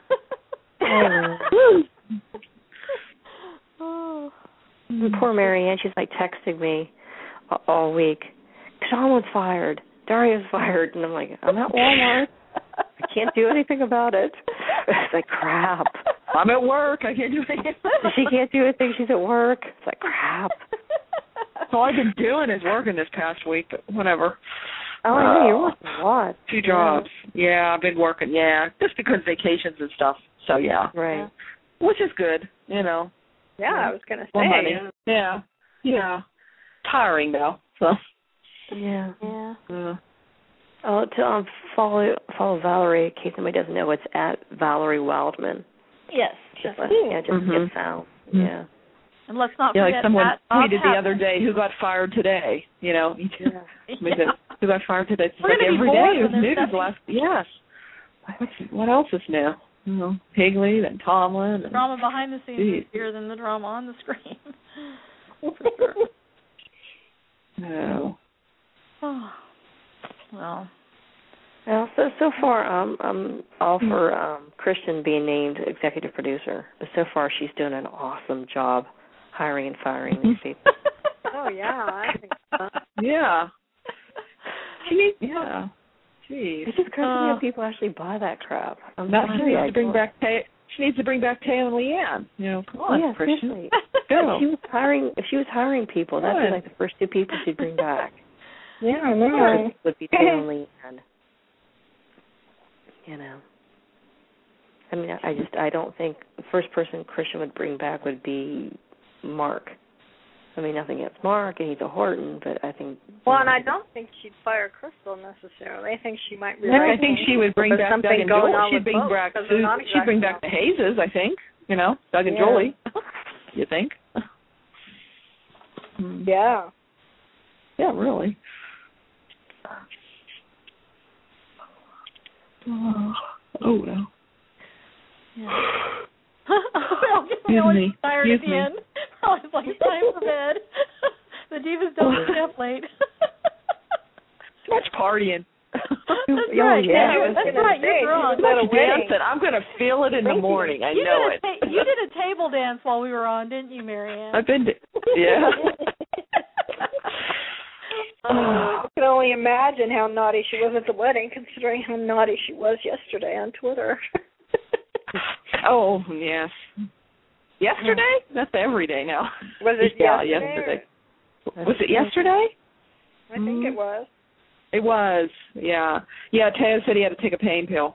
Poor Marianne, she's like texting me all week. Sean was fired. Daria's fired. And I'm like, I'm at Walmart. I can't do anything about it. It's like, crap. I'm at work. I can't do anything. She can't do anything. She's at work. It's like, crap. All I've been doing is working this past week, but whatever. Oh, I know. You're working a lot. 2 jobs. Yeah, I've been working, just because vacations and stuff. So, Right. Which is good, Yeah, I was going to say. More money. Yeah. Tiring, though, so. Yeah. To follow Valerie, in case somebody doesn't know, it's at Valerie Wildman. Yes. Just get found. Yeah. And let's not forget like someone tweeted the other day, who got fired today? Who got fired today? It's like every day it was news. What else is new? Higley, then Tomlin. The drama behind the scenes is bigger than the drama on the screen. For sure. No. Well, so far, I'm all for Kristen being named executive producer. So far, she's doing an awesome job hiring and firing these people. Oh yeah, I think so. Yeah. She needs. It's just crazy how people actually buy that crap. She needs to bring back She needs to bring back Taya and Leanne. Come on, Kristen. Go. If she was hiring people, that'd be like the first 2 people she'd bring back. Yeah, I know. Would be Taya and Leanne. I mean, I don't think the first person Christian would bring back would be Mark. I mean, nothing against Mark, and he's a Horton, but I think. Well, and I don't think she'd fire Crystal necessarily. I think she might. I think she would bring back Doug and Julie. She'd bring back She'd bring back the Hayeses. I think. Doug and Julie. You think? Yeah. Yeah, really. Oh no. Yeah. We always tired at the end. I was like, it's time for bed. The divas don't stay up late. Too much partying. That's right. That's right. You're wrong. Dancing. I'm going to feel it in the morning. I know it. You did a table dance while we were on, didn't you, Marianne? I've been. Yeah. I can only imagine how naughty she was at the wedding, considering how naughty she was yesterday on Twitter. Oh, yes. Yesterday? That's every day now. Was it yesterday? Was it yesterday? I think it was. It was, yeah. Yeah, Taya said he had to take a pain pill.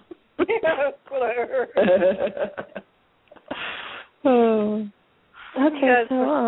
Okay, so...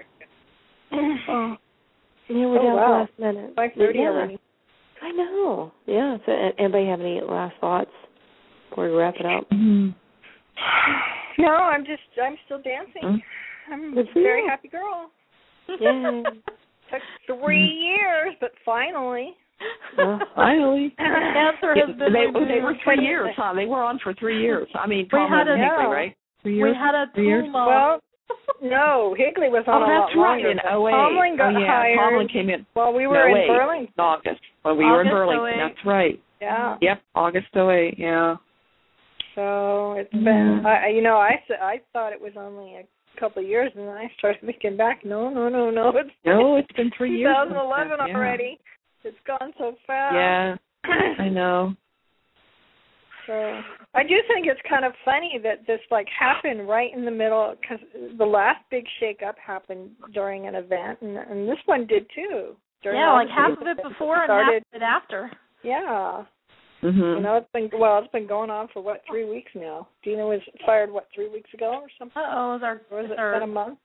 we're down to the last minute. 5:30 already. I know. Yeah. So, anybody have any last thoughts before we wrap it up? No, I'm still dancing. I'm a very happy girl. Yay. Took 3 years, but finally. Finally. Cancer has been they were 3 years, huh? They were on for 3 years. I mean, Tomlin and Higley, right? 3 years? We had a 3 years? Well, no, Higley was on a lot longer. That's right, in 08. Tomlin got hired. Tomlin came in. While we were in Burlington. In August. When we were in Burlington, 08. that's right. Yeah. Yep, August 08, yeah. So it's been, I thought it was only a couple of years, and then I started thinking back, no. It's been 3 years. 2011 already. It's gone so fast. Yeah, I know. So I do think it's kind of funny that this happened right in the middle, because the last big shake-up happened during an event, and this one did too. Half of it before and half of it after. Yeah. Mm-hmm. It's been going on for 3 weeks now. Dina was fired 3 weeks ago or something. Was it been a month?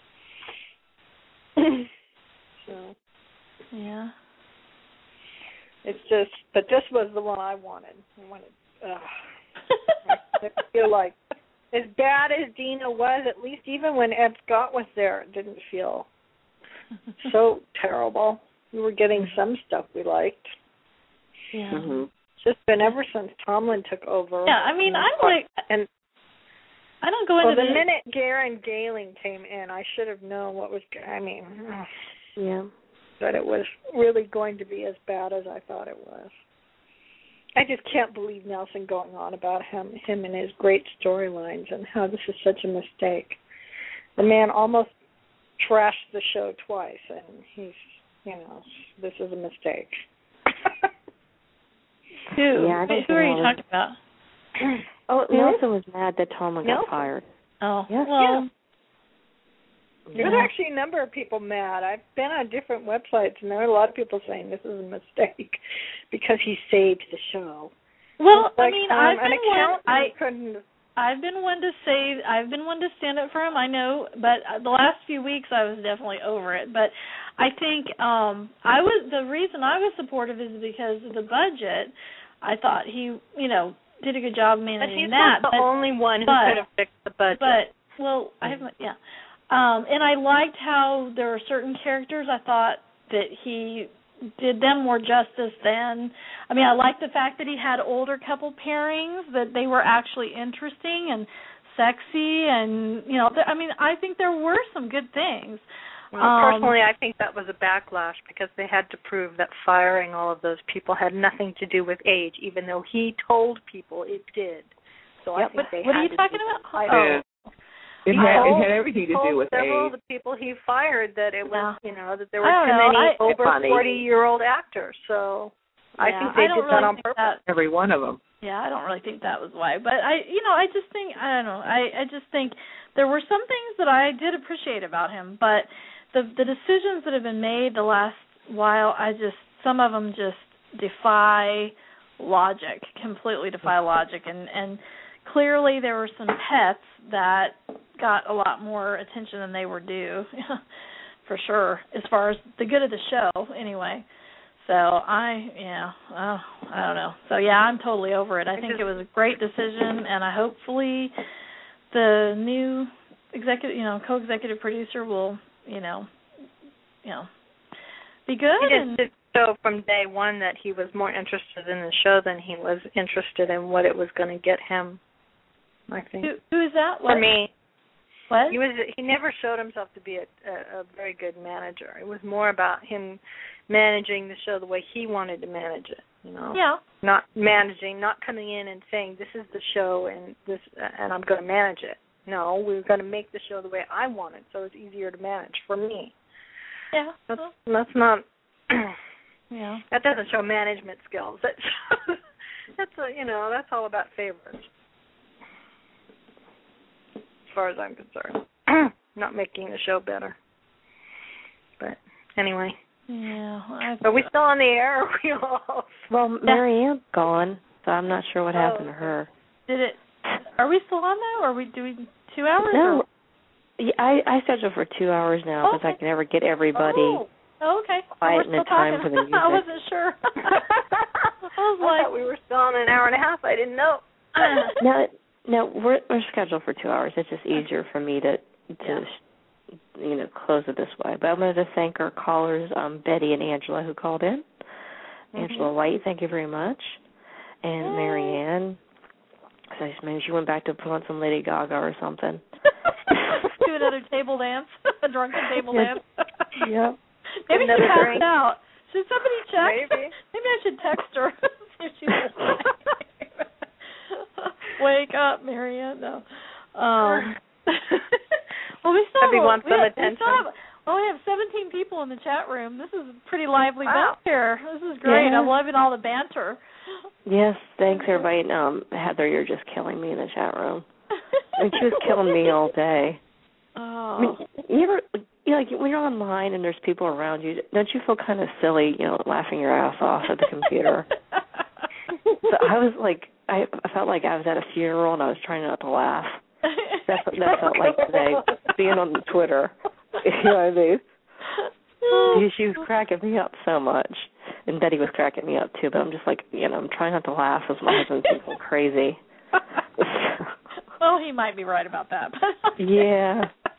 So. Yeah. It's just, but this was the one I wanted. I feel like, as bad as Dina was, at least even when Ed Scott was there, it didn't feel so terrible. We were getting some stuff we liked. Yeah. Mm-hmm. It's just been ever since Tomlin took over. Yeah, I mean, I don't go into the minute Garen Galing came in, I should have known what was. Yeah. That it was really going to be as bad as I thought it was. I just can't believe Nelson going on about him and his great storylines and how this is such a mistake. The man almost trashed the show twice, and he's, this is a mistake. Who are you talking about? Nelson was mad that Tomlin got fired. Oh, yes. Well. There's actually a number of people mad. I've been on different websites, and there are a lot of people saying this is a mistake because he saved the show. Well, I've been one to stand up for him. I know, but the last few weeks I was definitely over it. But I think the reason I was supportive is because of the budget. I thought he, did a good job managing that. But he's not the only one who could have fixed the budget. And I liked how there were certain characters I thought that he did them more justice than. I mean, I liked the fact that he had older couple pairings, that they were actually interesting and sexy, and I think there were some good things. Well, personally, I think that was a backlash because they had to prove that firing all of those people had nothing to do with age, even though he told people it did. So I think what are you talking about? It had everything to do with several age. of the people he fired that it was, that there were too many over 40-year-old actors. So I think they did that on purpose. Every one of them. Yeah, I don't really think that was why. But I just think, I don't know. I just think there were some things that I did appreciate about him, but the decisions that have been made the last while, some of them just defy logic, completely defy logic, and clearly there were some pets that got a lot more attention than they were due, for sure, as far as the good of the show, anyway. So I don't know. So I'm totally over it. I think it was a great decision, and hopefully the new co-executive producer will, be good. He did show from day one that he was more interested in the show than he was interested in what it was going to get him. I think. Who is that? For me. What? He never showed himself to be a very good manager. It was more about him managing the show the way he wanted to manage it. Yeah. Not coming in and saying this is the show and I'm going to manage it. No, we were going to make the show the way I want it, so it's easier to manage for me. Yeah. That's not. Yeah. That doesn't show management skills. That's all about favorites. As far as I'm concerned, not making the show better. But anyway. Yeah. Are we still on the air? Or are we off? Well, Marianne's gone, so I'm not sure what happened to her. Are we still on though? Or are we doing 2 hours? No. I scheduled for 2 hours now because I can never get everybody. Oh, okay. Quiet in the time for the music. I wasn't sure. I thought we were still on an hour and a half. I didn't know. No, No, we're scheduled for 2 hours. It's just easier for me to close it this way. But I'm going to thank our callers, Betty and Angela, who called in. Angela White, thank you very much. And Marianne. So maybe she went back to put on some Lady Gaga or something. Do another table dance, a drunken table dance. Yep. Maybe she passed out. Should somebody check? Maybe I should text her. See if she's Wake up, Marianne. No. Well, we still want some attention. We have 17 people in the chat room. This is a pretty lively bunch here. This is great. Yeah. I'm loving all the banter. Yes, thanks everybody. Heather, you're just killing me in the chat room. I mean, she was killing me all day. Oh. I mean, you ever, like when you're online and there's people around you, don't you feel kind of silly, laughing your ass off at the computer? So I was like, I felt like I was at a funeral and I was trying not to laugh. That felt like today, being on Twitter. You know what I mean? She was cracking me up so much. And Betty was cracking me up too, but I'm just like, I'm trying not to laugh as my husband's going crazy. Well, he might be right about that. Yeah,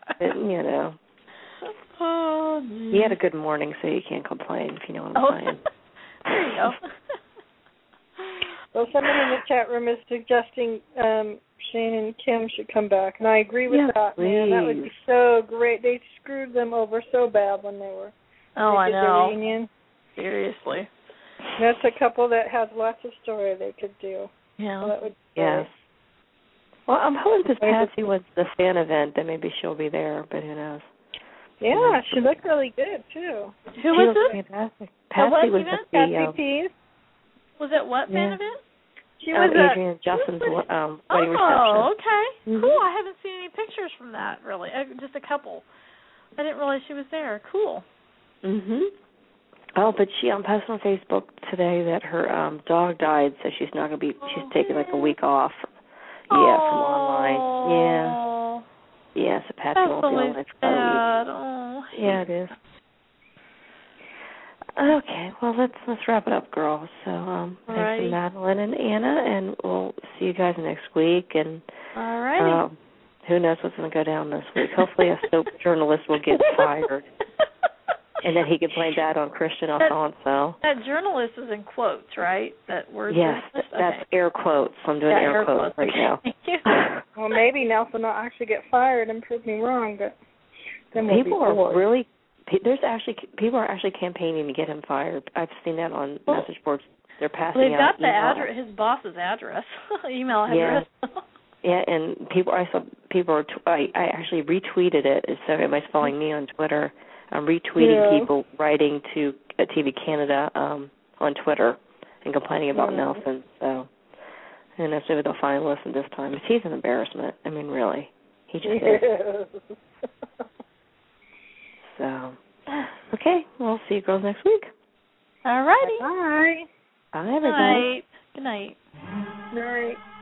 Oh, geez. He had a good morning, so you can't complain, if you know what I'm saying. There you go. Well, somebody in the chat room is suggesting Shane and Kim should come back, and I agree with that. Please. Man, that would be so great. They screwed them over so bad when they were. I know. The reunion. Seriously. That's a couple that has lots of story they could do. Yeah. So that would be Yes. Well, I'm hoping because Patsy was the fan event that maybe she'll be there, but who knows? Yeah, she looked really good too. Who was it? Fantastic. Patsy was the CEO. Patsy Pease. Was it what fan event? She was Adrian Justin's wedding reception. Oh, okay. Cool. I haven't seen any pictures from that, really. Just a couple. I didn't realize she was there. Cool. Oh, but she posted on Facebook today that her dog died, so she's not going to be, she's taking like a week off. From online. Yeah, so Patsy won't be on it for a week. Yeah, it is. Okay, well, let's wrap it up, girls. So, thanks to Madeline and Anna, and we'll see you guys next week. And who knows what's going to go down this week. Hopefully a soap journalist will get fired. And then he could blame that on Christian Alfonso. That journalist is in quotes, right? That word. Yes, that's air quotes. I'm doing air quotes right now. Thank you. Well, maybe Nelson will actually get fired and prove me wrong, but then people are actually campaigning to get him fired. I've seen that on message boards. They're passing out. They've got the address, his boss's address, email address. Yeah, and I actually retweeted it, so everybody's following me on Twitter. I'm retweeting people writing to TV Canada on Twitter and complaining about Nelson. So, and maybe they'll finally listen this time. But he's an embarrassment. I mean, really, he just is. So, okay, we'll see you girls next week. All righty. Bye. Bye, everybody. Good night. Good night.